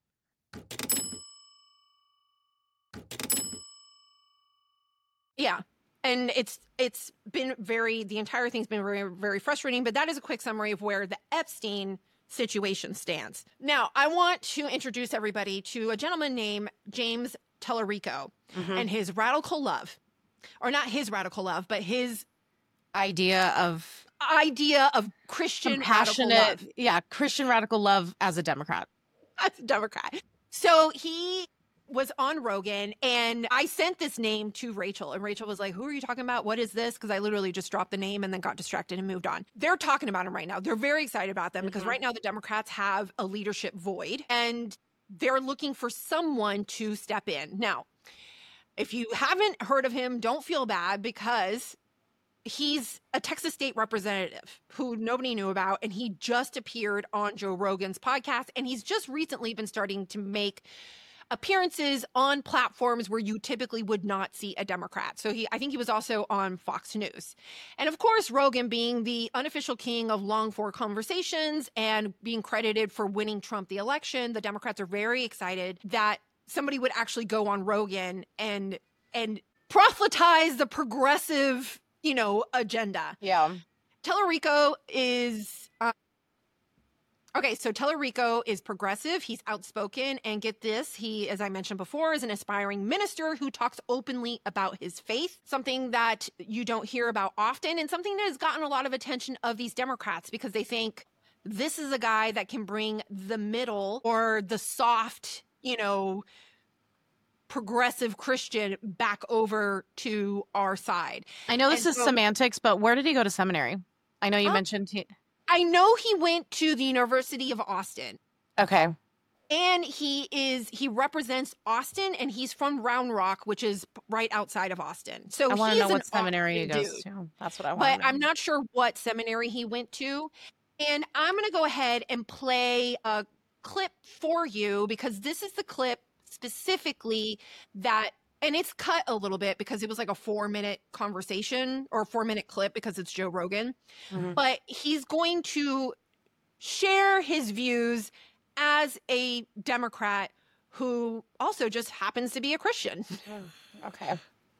Yeah. And it's it's been very, the entire thing's been very, very frustrating, but that is a quick summary of where the Epstein situation stands. Now, I want to introduce everybody to a gentleman named James Tallarico mm-hmm. and his radical love, or not his radical love, but his idea of idea of Christian radical love. Yeah, Christian radical love as a Democrat. As a Democrat. So he was on Rogan, and I sent this name to Rachel, and Rachel was like, who are you talking about? What is this? Because I literally just dropped the name and then got distracted and moved on. They're talking about him right now. They're very excited about them mm-hmm. because right now the Democrats have a leadership void, and they're looking for someone to step in. Now, if you haven't heard of him, don't feel bad, because he's a Texas state representative who nobody knew about, and he just appeared on Joe Rogan's podcast, and he's just recently been starting to make appearances on platforms where you typically would not see a Democrat. So he, I think he was also on Fox News. And of course, Rogan, being the unofficial king of long form conversations and being credited for winning Trump the election, the Democrats are very excited that somebody would actually go on Rogan and and proselytize the progressive, you know, agenda. Yeah. Tallarico is uh, Okay, so Tallarico is progressive. He's outspoken. And get this, he, as I mentioned before, is an aspiring minister who talks openly about his faith, something that you don't hear about often, and something that has gotten a lot of attention of these Democrats, because they think this is a guy that can bring the middle, or the soft, you know, progressive Christian back over to our side. I know this and is so, semantics, but where did he go to seminary? I know you uh, mentioned he... I know he went to the University of Austin. Okay. And he is, he represents Austin, and he's from Round Rock, which is right outside of Austin. So I want to know what Austin seminary he goes dude. to. That's what I want But to know. I'm not sure what seminary he went to. And I'm going to go ahead and play a clip for you, because this is the clip specifically that, and it's cut a little bit because it was like a four minute conversation or a four minute clip because it's Joe Rogan. Mm-hmm. But he's going to share his views as a Democrat who also just happens to be a Christian. Okay.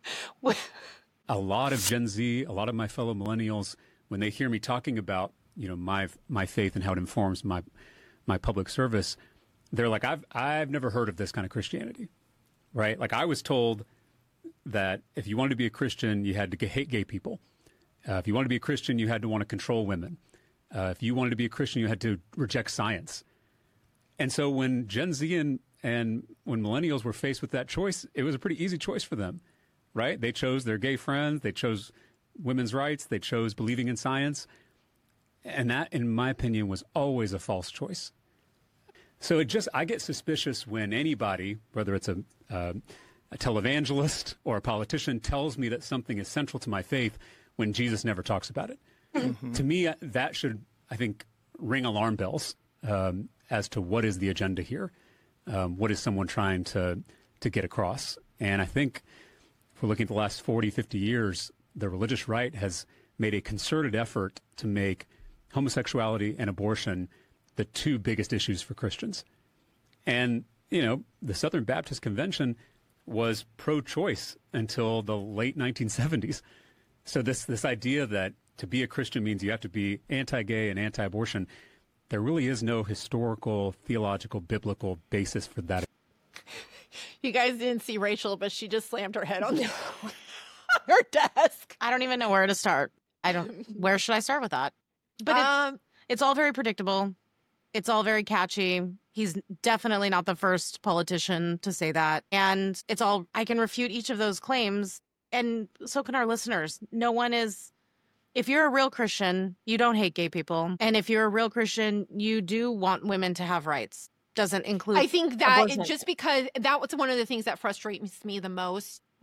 A lot of Gen Z, a lot of my fellow millennials, when they hear me talking about, you know, my my faith and how it informs my my public service, they're like, I've I've never heard of this kind of Christianity. Right? Like, I was told that if you wanted to be a Christian, you had to hate gay people. Uh, if you wanted to be a Christian, you had to want to control women. Uh, if you wanted to be a Christian, you had to reject science. And so when Gen Z and, and when millennials were faced with that choice, it was a pretty easy choice for them, right? They chose their gay friends. They chose women's rights. They chose believing in science. And that, in my opinion, was always a false choice. So it just, I get suspicious when anybody, whether it's a, uh, a televangelist or a politician, tells me that something is central to my faith when Jesus never talks about it. Mm-hmm. To me, that should, I think, ring alarm bells um, as to what is the agenda here. Um, what is someone trying to, to get across? And I think if we're looking at the last forty, fifty years, the religious right has made a concerted effort to make homosexuality and abortion the two biggest issues for Christians. And, you know, the Southern Baptist Convention was pro-choice until the late nineteen seventies. So this this idea that to be a Christian means you have to be anti-gay and anti-abortion, there really is no historical, theological, biblical basis for that. You guys didn't see Rachel, but she just slammed her head on, the, on her desk. I don't even know where to start. I don't, where should I start with that? But Um, it's, it's all very predictable. It's all very catchy. He's definitely not the first politician to say that. And it's all, I can refute each of those claims. And so can our listeners. No one is, if you're a real Christian, you don't hate gay people. And if you're a real Christian, you do want women to have rights. Doesn't include I think that abortion. it, just because that was one of the things that frustrates me the most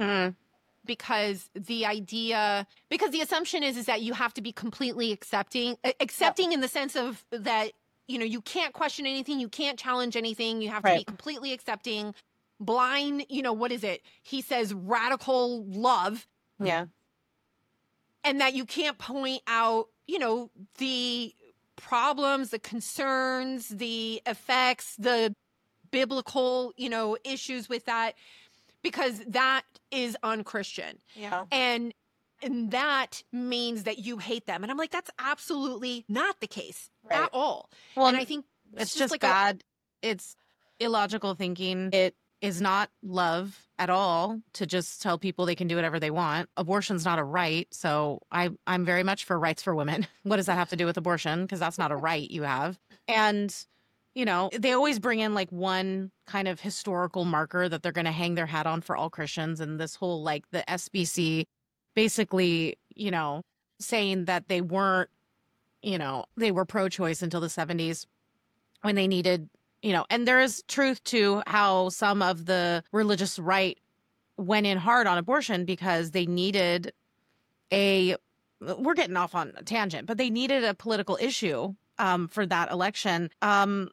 Mm. Because the idea, because the assumption is, is that you have to be completely accepting, accepting yep. in the sense of that, you know, you can't question anything, you can't challenge anything, you have to right. be completely accepting, blind, you know, what is it? He says radical love. Yeah. And that you can't point out, you know, the problems, the concerns, the effects, the biblical, you know, issues with that, because that is unchristian. Yeah. And and that means that you hate them. And I'm like, that's absolutely not the case right. at all. Well, and I think it's, it's just, just like bad. A- it's illogical thinking. It is not love at all to just tell people they can do whatever they want. Abortion's not a right. So I, I'm very much for rights for women. What does that have to do with abortion? Because that's not a right you have. And, you know, they always bring in like one kind of historical marker that they're going to hang their hat on for all Christians. And this whole like the S B C basically, you know, saying that they weren't, you know, they were pro-choice until the seventies when they needed, you know, and there is truth to how some of the religious right went in hard on abortion because they needed a, we're getting off on a tangent, but they needed a political issue um, for that election. Um,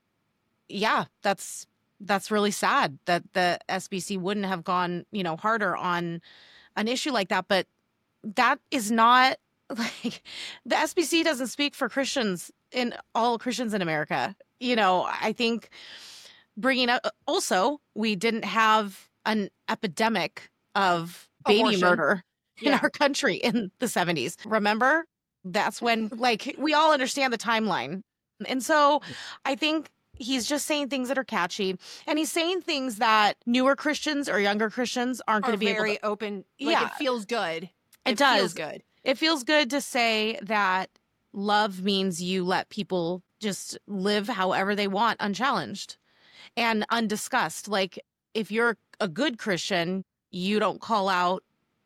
yeah, that's, that's really sad that the S B C wouldn't have gone, you know, harder on an issue like that. But that is not like the S B C doesn't speak for Christians in all Christians in America. You know, I think bringing up also, we didn't have an epidemic of baby Abortion. murder in Yeah. our country in the seventies. Remember? That's when, like, we all understand the timeline. And so I think he's just saying things that are catchy, and he's saying things that newer Christians or younger Christians aren't going are to be very able to. open. Like, Yeah. it feels good. It, It does. feels good. It feels good to say that love means you let people just live however they want, unchallenged and undiscussed. Like, if you're a good Christian, you don't call out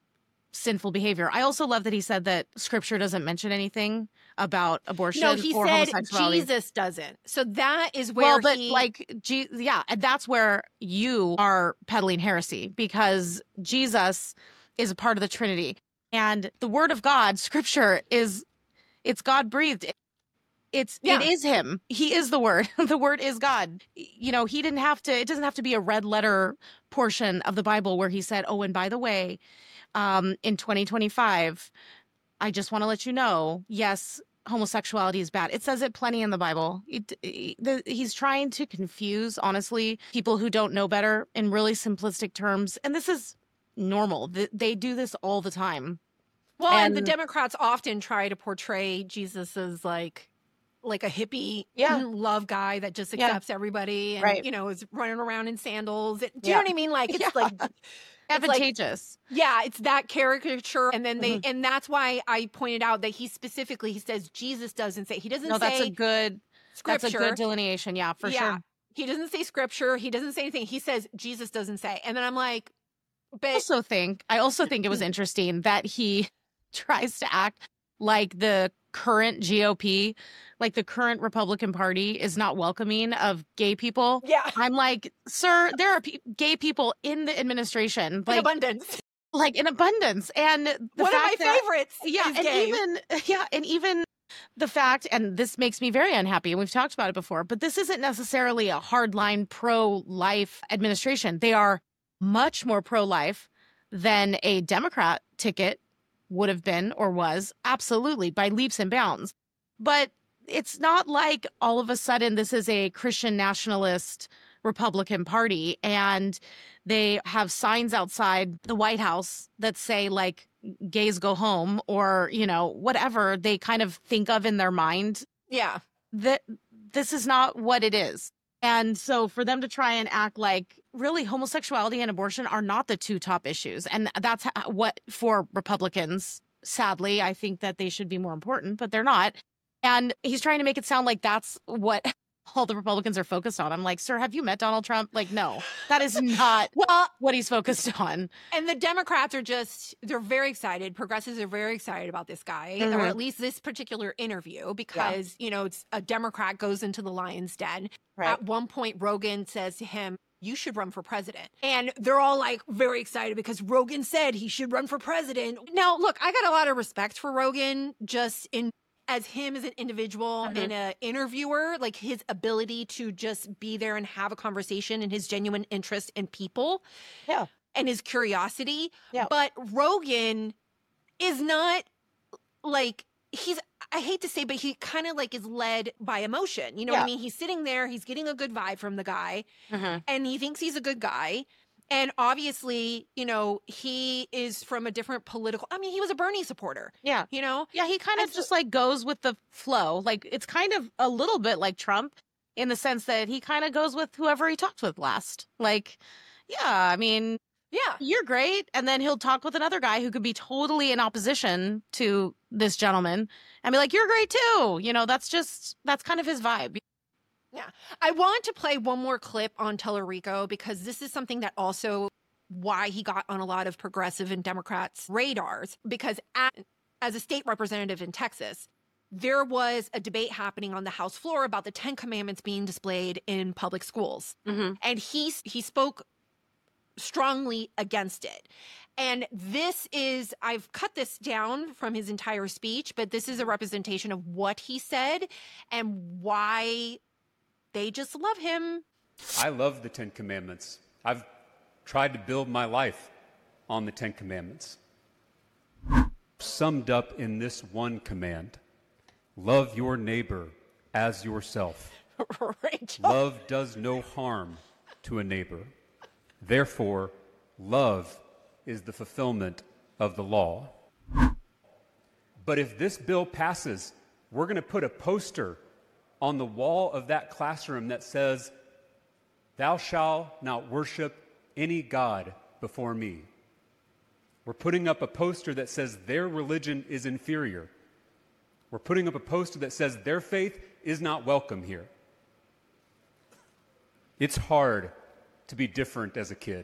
sinful behavior. I also love that he said that scripture doesn't mention anything about abortion No, he or said homosexuality. Jesus doesn't. So that is where well, but he... like, G- yeah, and that's where you are peddling heresy, because Jesus is a part of the Trinity, and the Word of God, Scripture, is it's God breathed. It's Yeah. it is Him. He is the Word. The Word is God. You know, He didn't have to. It doesn't have to be a red letter portion of the Bible where He said, "Oh, and by the way, um, in twenty twenty-five, I just want to let you know, yes, homosexuality is bad." It says it plenty in the Bible. It, it, the, he's trying to confuse, honestly, people who don't know better in really simplistic terms. And this is normal. Th- They do this all the time. Well, and, the And- Democrats often try to portray Jesus as like like a hippie Yeah. love guy that just Yeah. accepts everybody and, Right. you know, is running around in sandals. Do you Yeah. know what I mean? Like, it's Yeah. like... like- Advantageous. Yeah, it's that caricature. And then they, Mm-hmm. and that's why I pointed out that he specifically, he says Jesus doesn't say, he doesn't no, say that's a good. scripture. That's a good delineation. Yeah, for Yeah. sure. He doesn't say scripture. He doesn't say anything. He says Jesus doesn't say. And then I'm like, but I also think I also think it was interesting that he tries to act like the current G O P, like the current Republican Party, is not welcoming of gay people. yeah, I'm like, sir, there are pe- gay people in the administration, in like, abundance. like in abundance, and the One of my fact that, favorites yeah, is and gay. even yeah, and even the fact, and this makes me very unhappy, and we've talked about it before, but this isn't necessarily a hardline pro-life administration. They are much more pro-life than a Democrat ticket would have been or was, absolutely, by leaps and bounds. But it's not like all of a sudden this is a Christian nationalist Republican Party and they have signs outside the White House that say, like, gays go home, or, you know, whatever they kind of think of in their mind. Yeah. That this is not what it is. And so for them to try and act like really homosexuality and abortion are not the two top issues. And that's ho- what for Republicans, sadly, I think that they should be more important, but they're not. And he's trying to make it sound like that's what all the Republicans are focused on. I'm like, sir, have you met Donald Trump? Like, no, that is not Well, what he's focused on. and the Democrats are just, they're very excited. Progressives are very excited about this guy, or Mhm. at least this particular interview, because, you know, it's a Democrat goes into the lion's den. Right. At one point, Rogan says to him, you should run for president. And they're all like very excited because Rogan said he should run for president. Now, look, I got a lot of respect for Rogan just in as him as an individual Mm-hmm. and an interviewer, like his ability to just be there and have a conversation and his genuine interest in people. Yeah. And his curiosity. Yeah. But Rogan is not like, he's, I hate to say, but he kind of like is led by emotion. You know what I Yeah. mean? He's sitting there, he's getting a good vibe from the guy, Mhm. and he thinks he's a good guy. And obviously, you know, he is from a different political, I mean, he was a Bernie supporter, Yeah. you know? Yeah, he kind of And so- just like goes with the flow. Like it's kind of a little bit like Trump in the sense that he kind of goes with whoever he talked with last. Like, yeah, I mean, Yeah. you're great. And then he'll talk with another guy who could be totally in opposition to this gentleman and be like, you're great too. You know, that's just, that's kind of his vibe. Yeah. I want to play one more clip on Tellerico because this is something that also why he got on a lot of progressive and Democrats' radars. Because at, as a state representative in Texas, there was a debate happening on the House floor about the Ten Commandments being displayed in public schools. Mm-hmm. And he, he spoke strongly against it. And this is, I've cut this down from his entire speech, but this is a representation of what he said and why they just love him. I love the Ten Commandments. I've tried to build my life on the Ten Commandments. Summed up in this one command: love your neighbor as yourself. Rachel. Love does no harm to a neighbor. Therefore, love is the fulfillment of the law. But if this bill passes, we're going to put a poster on the wall of that classroom that says, "Thou shalt not worship any god before me." We're putting up a poster that says their religion is inferior. We're putting up a poster that says their faith is not welcome here. It's hard to be different as a kid.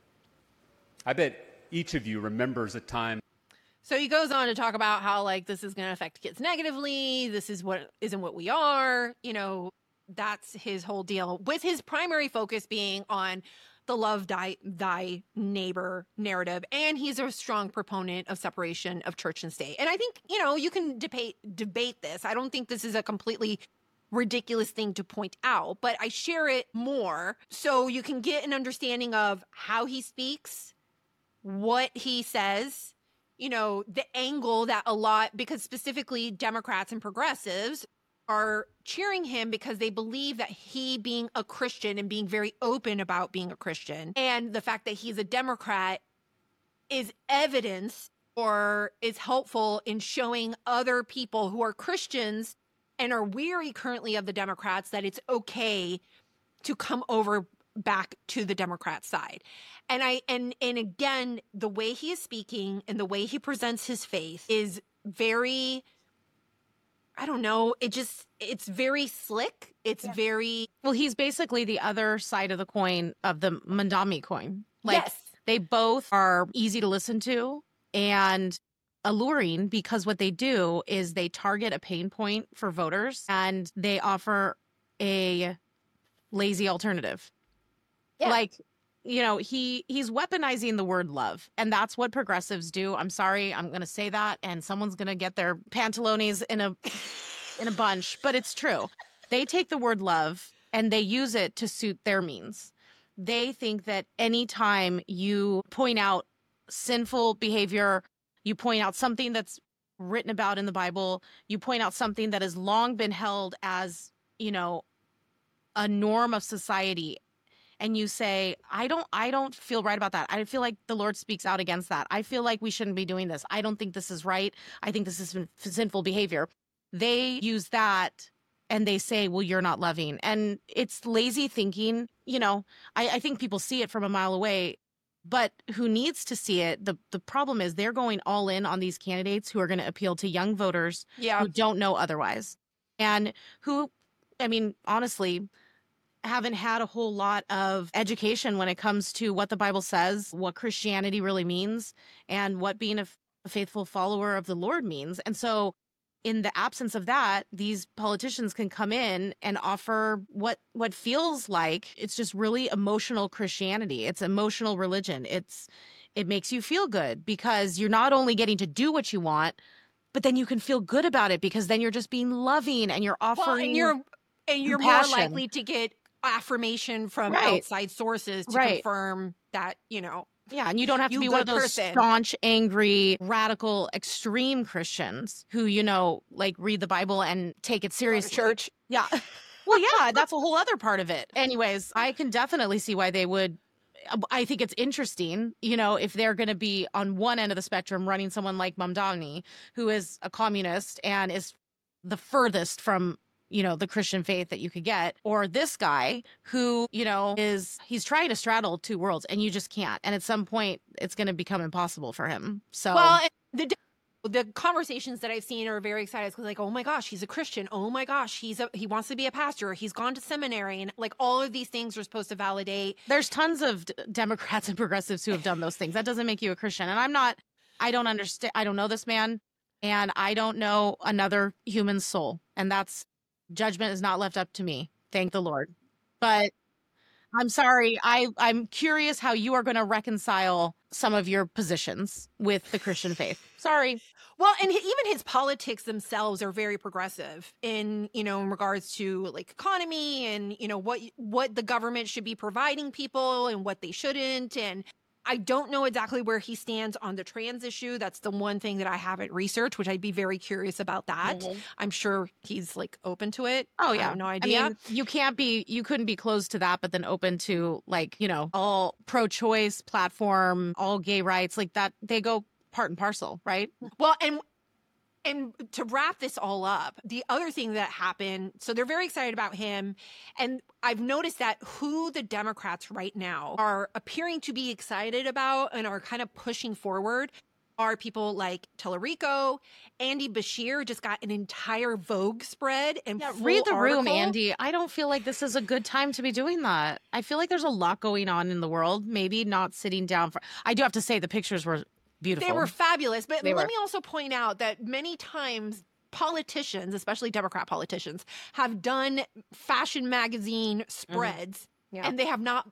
I bet each of you remembers a time. So he goes on to talk about how like this is going to affect kids negatively. This is what isn't what we are. You know, that's his whole deal, with his primary focus being on the love thy, thy neighbor narrative. And he's a strong proponent of separation of church and state. And I think, you know, you can debate debate this. I don't think this is a completely ridiculous thing to point out, but I share it more so you can get an understanding of how he speaks, what he says, you know, the angle that a lot, because specifically Democrats and progressives are cheering him because they believe that he being a Christian and being very open about being a Christian and the fact that he's a Democrat is evidence or is helpful in showing other people who are Christians and are weary currently of the Democrats that it's okay to come over back to the Democrat side. And I and and again, the way he is speaking and the way he presents his faith is very, I don't know, it just, it's very slick. It's Yeah. very, Well, he's basically the other side of the coin of the Mandami coin. Like yes. they both are easy to listen to and alluring because what they do is they target a pain point for voters and they offer a lazy alternative. Yeah. Like, you know, he he's weaponizing the word love, and that's what progressives do. I'm sorry, I'm going to say that, and someone's going to get their pantalones in a in a bunch, but it's true. They take the word love and they use it to suit their means. They think that anytime you point out sinful behavior, you point out something that's written about in the Bible, you point out something that has long been held as, you know, a norm of society, and you say, I don't I don't feel right about that. I feel like the Lord speaks out against that. I feel like we shouldn't be doing this. I don't think this is right. I think this is sinful behavior. They use that and they say, well, you're not loving. And it's lazy thinking. You know, I, I think people see it from a mile away, but who needs to see it? The the problem is they're going all in on these candidates who are going to appeal to young voters Yeah. who don't know otherwise. And who, I mean, honestly, haven't had a whole lot of education when it comes to what the Bible says, what Christianity really means, and what being a, f- a faithful follower of the Lord means. And so in the absence of that, these politicians can come in and offer what what feels like it's just really emotional Christianity. It's emotional religion. It's it makes you feel good because you're not only getting to do what you want, but then you can feel good about it because then you're just being loving and you're offering well, and you're and you're compassion. more likely to get affirmation from right. outside sources to right. confirm that, you know. Yeah, and you don't have to be one of those person. staunch, angry, radical, extreme Christians who, you know, like read the Bible and take it seriously. Church. Yeah. Well, yeah, that's a whole other part of it. Anyways, I can definitely see why they would. I think it's interesting, you know, if they're going to be on one end of the spectrum running someone like Mamdani, who is a communist and is the furthest from, you know, the Christian faith that you could get, or this guy who, you know, is, he's trying to straddle two worlds and you just can't. And at some point it's going to become impossible for him. So, well, the, the conversations that I've seen are very excited because like, oh my gosh, he's a Christian. Oh my gosh, he's a, he wants to be a pastor. He's gone to seminary. And like all of these things are supposed to validate. There's tons of Democrats and progressives who have done those things. That doesn't make you a Christian. And I'm not, I don't understand. I don't know this man and I don't know another human soul. And that's, judgment is not left up to me. Thank the Lord. But I'm sorry. I, I'm curious how you are going to reconcile some of your positions with the Christian faith. Sorry. Well, and even his politics themselves are very progressive in, you know, in regards to like economy and, you know, what what the government should be providing people and what they shouldn't. And I don't know exactly where he stands on the trans issue. That's the one thing that I haven't researched, which I'd be very curious about that. Mm-hmm. I'm sure he's like open to it. Oh, yeah. I have no idea. I mean, you can't be, you couldn't be closed to that, but then open to like, you know, all pro-choice platform, all gay rights, like that. They go part and parcel, right? Well, and And to wrap this all up, the other thing that happened, so they're very excited about him. And I've noticed that who the Democrats right now are appearing to be excited about and are kind of pushing forward are people like Tellerico. Andy Bashir just got an entire Vogue spread and yeah, full read the article. room, Andy. I don't feel like this is a good time to be doing that. I feel like there's a lot going on in the world. Maybe not sitting down for, I do have to say the pictures were beautiful. They were fabulous. But they let were. me also point out that many times politicians, especially Democrat politicians, have done fashion magazine spreads mm-hmm. yeah. and they have not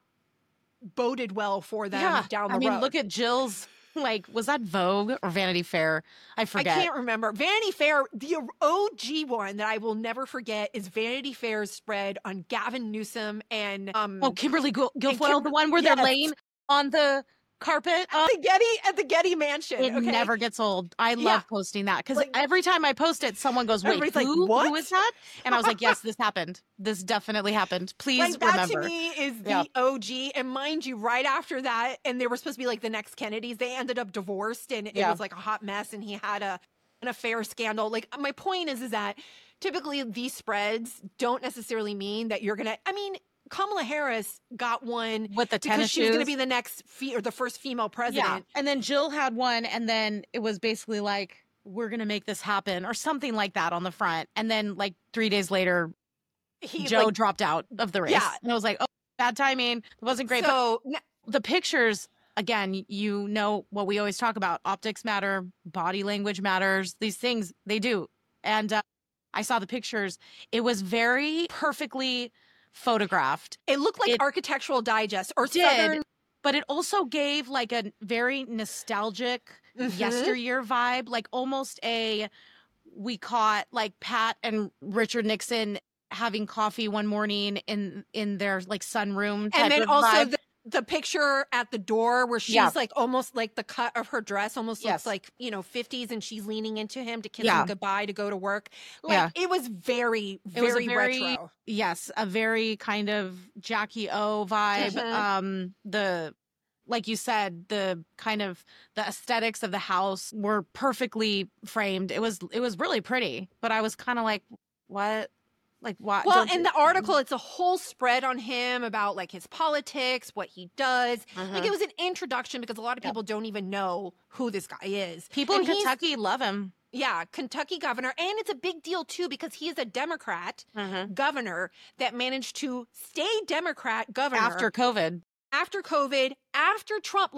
boded well for them yeah. down the I mean, road. look at Jill's, like, was that Vogue or Vanity Fair? I forget. I can't remember. Vanity Fair, the O G one that I will never forget is Vanity Fair's spread on Gavin Newsom and... Um, oh, Kimberly Guilfoyle, Kim- the one where yes. they're laying on the carpet at the Getty at the Getty Mansion. It okay? never gets old. I love yeah. posting that because like, every time I post it, someone goes, "Wait, who, like, what? who is that?" And I was like, "Yes, this happened. This definitely happened. Please like, that remember." To me, is the yeah. O G. And mind you, right after that, and they were supposed to be like the next Kennedys. They ended up divorced, and it yeah. was like a hot mess. And he had a an affair scandal. Like my point is, is that typically these spreads don't necessarily mean that you're gonna. I mean. Kamala Harris got one with the tennis because she was shoes. going to be the next fe- or the first female president. Yeah. And then Jill had one, and then it was basically like, "We're going to make this happen," or something like that on the front. And then, like three days later, he, Joe like, dropped out of the race. Yeah. And I was like, "Oh, bad timing. It wasn't great." So but the pictures, again, you know what we always talk about: optics matter, body language matters. These things they do. And uh, I saw the pictures. It was very perfectly photographed. It looked like it Architectural Digest or did, Southern, but it also gave like a very nostalgic mm-hmm. yesteryear vibe, like almost a we caught like Pat and Richard Nixon having coffee one morning in in their like sunroom type and then of also vibe. the, the picture at the door where she's yeah. like almost like the cut of her dress almost yes. looks like, you know, fifties, and she's leaning into him to kiss yeah. him goodbye to go to work. Like yeah. it was very, very, it was a very retro. Yes, a very kind of Jackie O vibe. Mm-hmm. Um, the like you said, the kind of the aesthetics of the house were perfectly framed. It was it was really pretty, but I was kind of like, what? Like what? Well, in the article, it's a whole spread on him about like his politics, what he does. Uh-huh. Like it was an introduction because a lot of people yep. don't even know who this guy is. People and in Kentucky love him. Yeah, Kentucky governor. And it's a big deal, too, because he is a Democrat uh-huh. governor that managed to stay Democrat governor. After COVID. After COVID, after Trump. Like,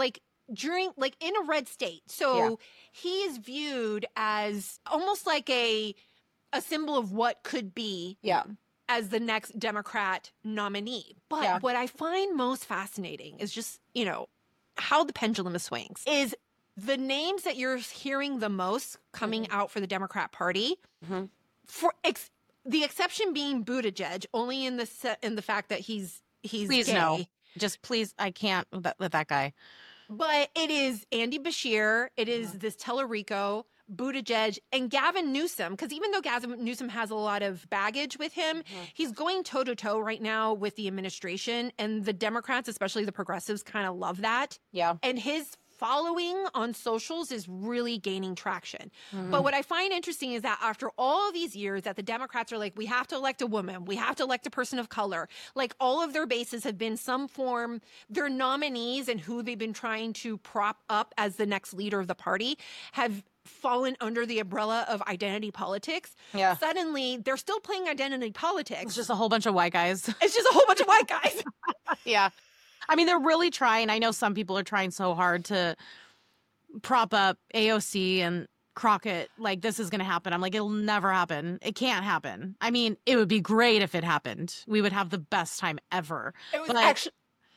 during, like, in a red state. So Yeah. he is viewed as almost like a a symbol of what could be Yeah. as the next Democrat nominee. But Yeah. what I find most fascinating is just, you know, how the pendulum swings is the names that you're hearing the most coming out for the Democrat Party, Mhm. for ex- the exception being Buttigieg, only in the se- in the fact that he's he's Please gay. no. Just please, I can't with that, with that guy. But it is Andy Bashir, it is this Tellerico, Buttigieg, and Gavin Newsom. Because even though Gavin Newsom has a lot of baggage with him, he's going toe to toe right now with the administration, and the Democrats, especially the progressives, kind of love that. Yeah. And his following on socials is really gaining traction. But what I find interesting is that after all these years that the Democrats are like, we have to elect a woman, we have to elect a person of color, like all of their bases have been some form, their nominees and who they've been trying to prop up as the next leader of the party have fallen under the umbrella of identity politics. Yeah. Suddenly, they're still playing identity politics. It's just a whole bunch of white guys. It's just a whole bunch of white guys. Yeah. I mean, they're really trying. I know some people are trying so hard to prop up A O C and Crockett. Like, this is going to happen. I'm like, it'll never happen. It can't happen. I mean, it would be great if it happened. We would have the best time ever. It was But actually.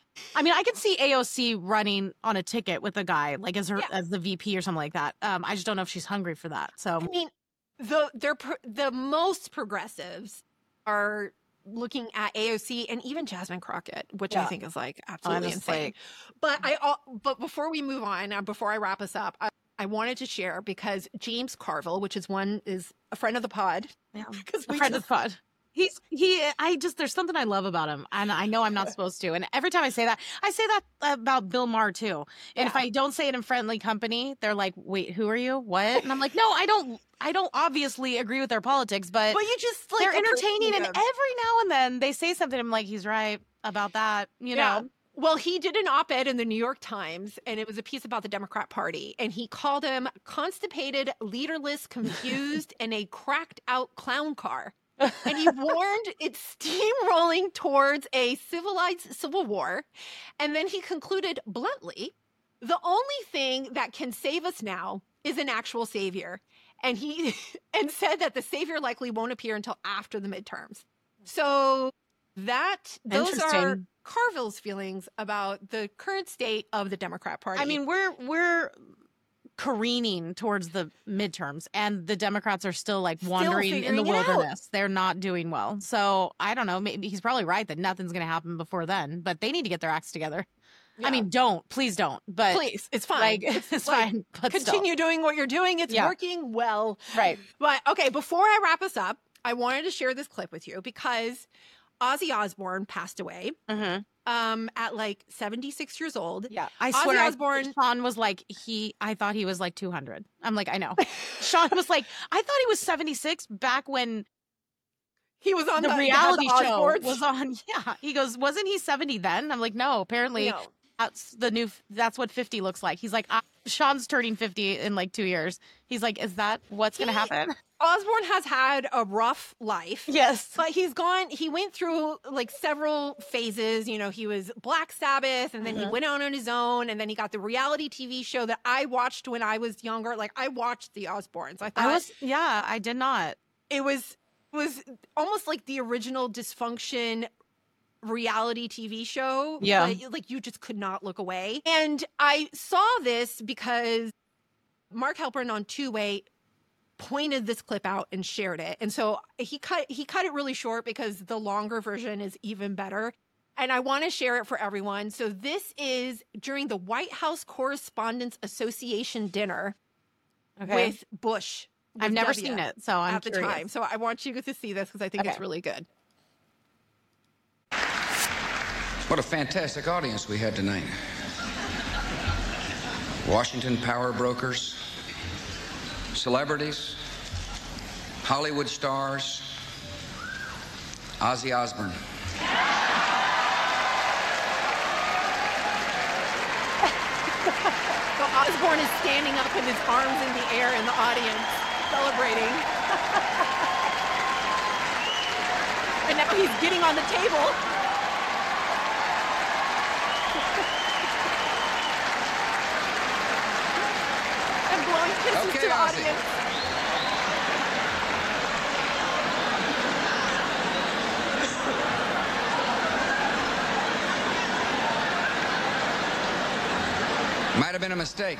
I mean, I could see A O C running on a ticket with a guy, like as her Yeah. as the V P or something like that. Um, I just don't know if she's hungry for that. So I mean, the they're pro- the most progressives are looking at A O C and even Jasmine Crockett, which I Yeah. think is like absolutely Honestly. insane. But I al- but before we move on, uh, before I wrap us up, I, I wanted to share because James Carville, which is one is a friend of the pod, yeah, because a we friend just, of the pod. He's he. I just there's something I love about him, and I know I'm not supposed to. And every time I say that, I say that about Bill Maher too. And if Yeah. I don't say it in friendly company, they're like, "Wait, who are you? What?" And I'm like, "No, I don't. I don't obviously agree with their politics, but, but you just like they're entertaining." And appreciate him. every now and then they say something. I'm like, "He's right about that." You Yeah. know. Well, he did an op-ed in the New York Times, and it was a piece about the Democrat Party, and he called him constipated, leaderless, confused, and a cracked-out clown car. And he warned it's steamrolling towards a civilized civil war. And then he concluded bluntly, the only thing that can save us now is an actual savior. And he and said that the savior likely won't appear until after the midterms. So that those are Interesting. Carville's feelings about the current state of the Democrat Party. I mean, we're we're careening towards the midterms, and the Democrats are still like wandering in the figuring it out. wilderness. They're not doing well. So I don't know. Maybe he's probably right that nothing's going to happen before then. But they need to get their acts together. Yeah. I mean, don't please don't. But please, it's fine. like, it's like, fine. But still. continue doing what you're doing. It's Yeah. working well. Right. But okay, before I wrap us up, I wanted to share this clip with you because Ozzy Osbourne passed away Mm-hmm. um, at like seventy-six years old. Yeah, I Ozzy swear. I- Osbourne- Sean was like he. I thought he was like two hundred. I'm like, I know. Sean was like, I thought he was seventy-six back when He was on the, the, reality the show Osbournes. was on. Yeah, he goes, wasn't he seventy then? I'm like, no. Apparently, No. that's the new. That's what fifty looks like. He's like, ah, Sean's turning fifty in like two years. He's like, is that what's gonna He- happen? Osbourne has had a rough life. Yes. But he's gone, he went through like several phases. You know, he was Black Sabbath and then he Mhm. went out on his own and then he got the reality T V show that I watched when I was younger. Like I watched the Osbournes. I thought I was. Yeah, I did not. it was was almost like the original Dysfunction reality T V show. Yeah. Like, like you just could not look away. And I saw this because Mark Halperin on Two Way pointed this clip out and shared it. And so he cut he cut it really short because the longer version is even better. And I want to share it for everyone. So this is during the White House Correspondents Association dinner with Bush. with I've never W seen it, so I'm at the curious. time. So I want you to see this because I think it's Okay. really good. What a fantastic audience we had tonight. Washington power brokers, celebrities, Hollywood stars, Ozzy Osbourne. So Osbourne is standing up with his arms in the air in the audience, celebrating. And now he's getting on the table. This Okay, is to the Ozzy. audience. Might have been a mistake.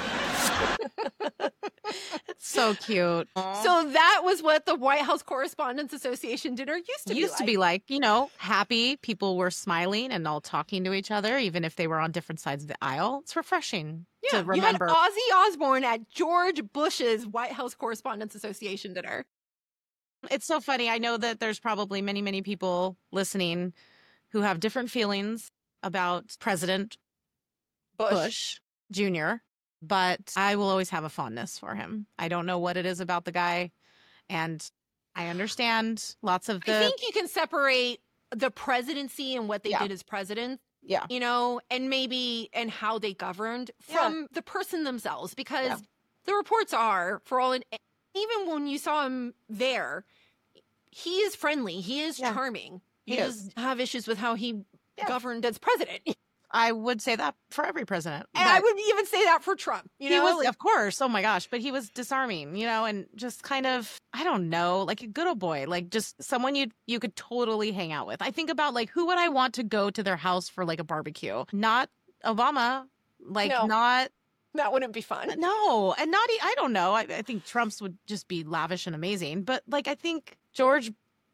It's so cute. So that was what the White House Correspondents Association dinner used to be used like. to be like, you know, happy. People were smiling and all talking to each other, even if they were on different sides of the aisle. It's refreshing Yeah, to remember. you had Ozzy Osbourne at George Bush's White House Correspondents Association dinner. It's so funny. I know that there's probably many, many people listening who have different feelings about President Bush. Bush Junior, but I will always have a fondness for him. I don't know what it is about the guy, and I understand lots of the... I think you can separate the presidency and what they Yeah. did as president, Yeah. you know, and maybe and how they governed from the person themselves, because Yeah. the reports are, for all, in, even when you saw him there, he is friendly, he is Yeah. charming. He He is. does have issues with how he Yeah. governed as president. I would say that for every president. And I but- would even say that for Trump. You he know, was, Like, of course. Oh my gosh, but he was disarming, you know, and just kind of, I don't know, like a good old boy, like just someone you you could totally hang out with. I think about like who would I want to go to their house for like a barbecue? Not Obama, like No. not that wouldn't be fun. no, and not e- I don't know. I, I think Trump's would just be lavish and amazing, but like I think George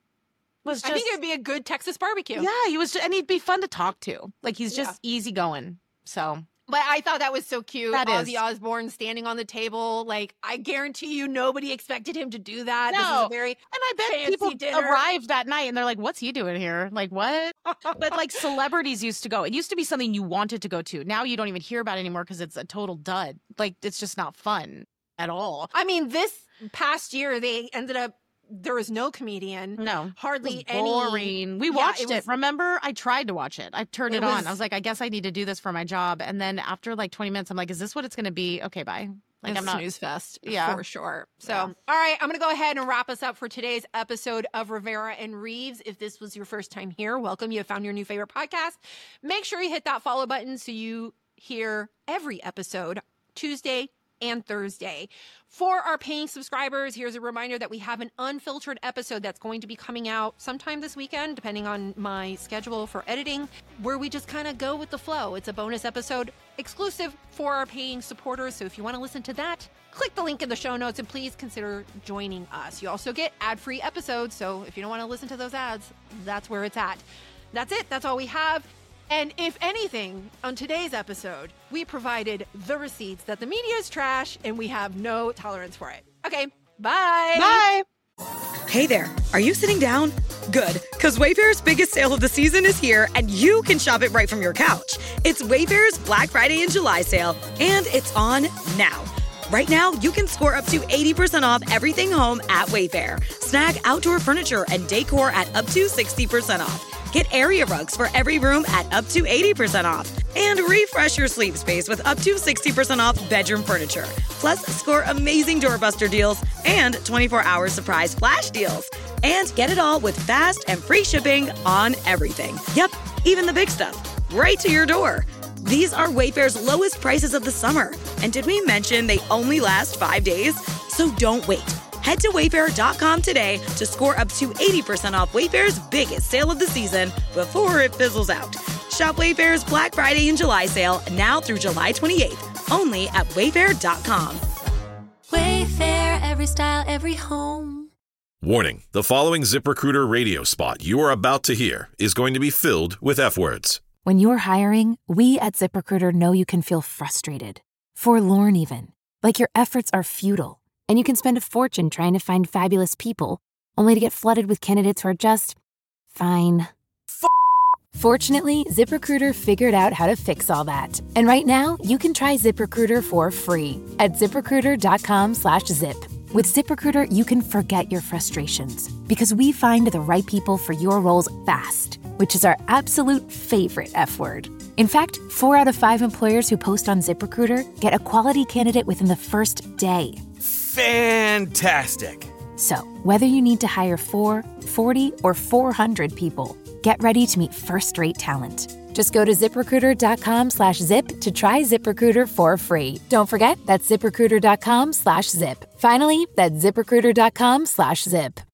was just I think it'd be a good Texas barbecue. yeah, he was, just, and he'd be fun to talk to. Like he's Yeah. just easygoing. So But I thought that was so cute. That Ozzy is. Osbourne standing on the table. Like, I guarantee you nobody expected him to do that. This is No. a very And I bet fancy people dinner. arrived that night and they're like, what's he doing here? Like, what? But like celebrities used to go. It used to be something you wanted to go to. Now you don't even hear about it anymore because it's a total dud. Like, it's just not fun at all. I mean, this past year, they ended up, there was no comedian. No. Hardly It was any. boring. We Yeah, watched it it. was- Remember, I tried to watch it. I turned It it, on. was- I was like, I guess I need to do this for my job. And then after like twenty minutes, I'm like, is this what it's going to be? Okay, bye. Like, It's I'm not. snooze fest, Yeah. for sure. So, Yeah. all right, I'm going to go ahead and wrap us up for today's episode of Rivera and Reeves. If this was your first time here, welcome. You have found your new favorite podcast. Make sure you hit that follow button so you hear every episode Tuesday and Thursday. For our paying subscribers, here's a reminder that we have an unfiltered episode that's going to be coming out sometime this weekend, depending on my schedule for editing, where we just kind of go with the flow. It's a bonus episode exclusive for our paying supporters. So if you want to listen to that, click the link in the show notes and please consider joining us. You also get ad-free episodes. So if you don't want to listen to those ads, that's where it's at. That's it. That's all we have. And if anything, on today's episode, we provided the receipts that the media is trash and we have no tolerance for it. Okay, bye. Bye. Hey there, are you sitting down? Good, because Wayfair's biggest sale of the season is here and you can shop it right from your couch. It's Wayfair's Black Friday and July sale, and it's on now. Right now, you can score up to eighty percent off everything home at Wayfair. Snag outdoor furniture and decor at up to sixty percent off. Get area rugs for every room at up to eighty percent off. And refresh your sleep space with up to sixty percent off bedroom furniture. Plus, score amazing doorbuster deals and twenty-four hour surprise flash deals. And get it all with fast and free shipping on everything. Yep, even the big stuff. Right to your door. These are Wayfair's lowest prices of the summer. And did we mention they only last five days? So don't wait. Head to wayfair dot com today to score up to eighty percent off Wayfair's biggest sale of the season before it fizzles out. Shop Wayfair's Black Friday and July sale now through July twenty-eighth, only at wayfair dot com. Wayfair, every style, every home. Warning, the following ZipRecruiter radio spot you are about to hear is going to be filled with F words. When you're hiring, we at ZipRecruiter know you can feel frustrated, forlorn even, like your efforts are futile, and you can spend a fortune trying to find fabulous people, only to get flooded with candidates who are just fine. F- Fortunately, ZipRecruiter figured out how to fix all that. And right now, you can try ZipRecruiter for free at ZipRecruiter.com slash zip. With ZipRecruiter, you can forget your frustrations because we find the right people for your roles fast, which is our absolute favorite F word. In fact, four out of five employers who post on ZipRecruiter get a quality candidate within the first day. Fantastic. So, whether you need to hire four, forty, or four hundred people, Get ready to meet first-rate talent. Just go to ZipRecruiter.com slash zip to try ZipRecruiter for free. Don't forget, that's ZipRecruiter.com slash zip. Finally, that's ZipRecruiter.com slash zip.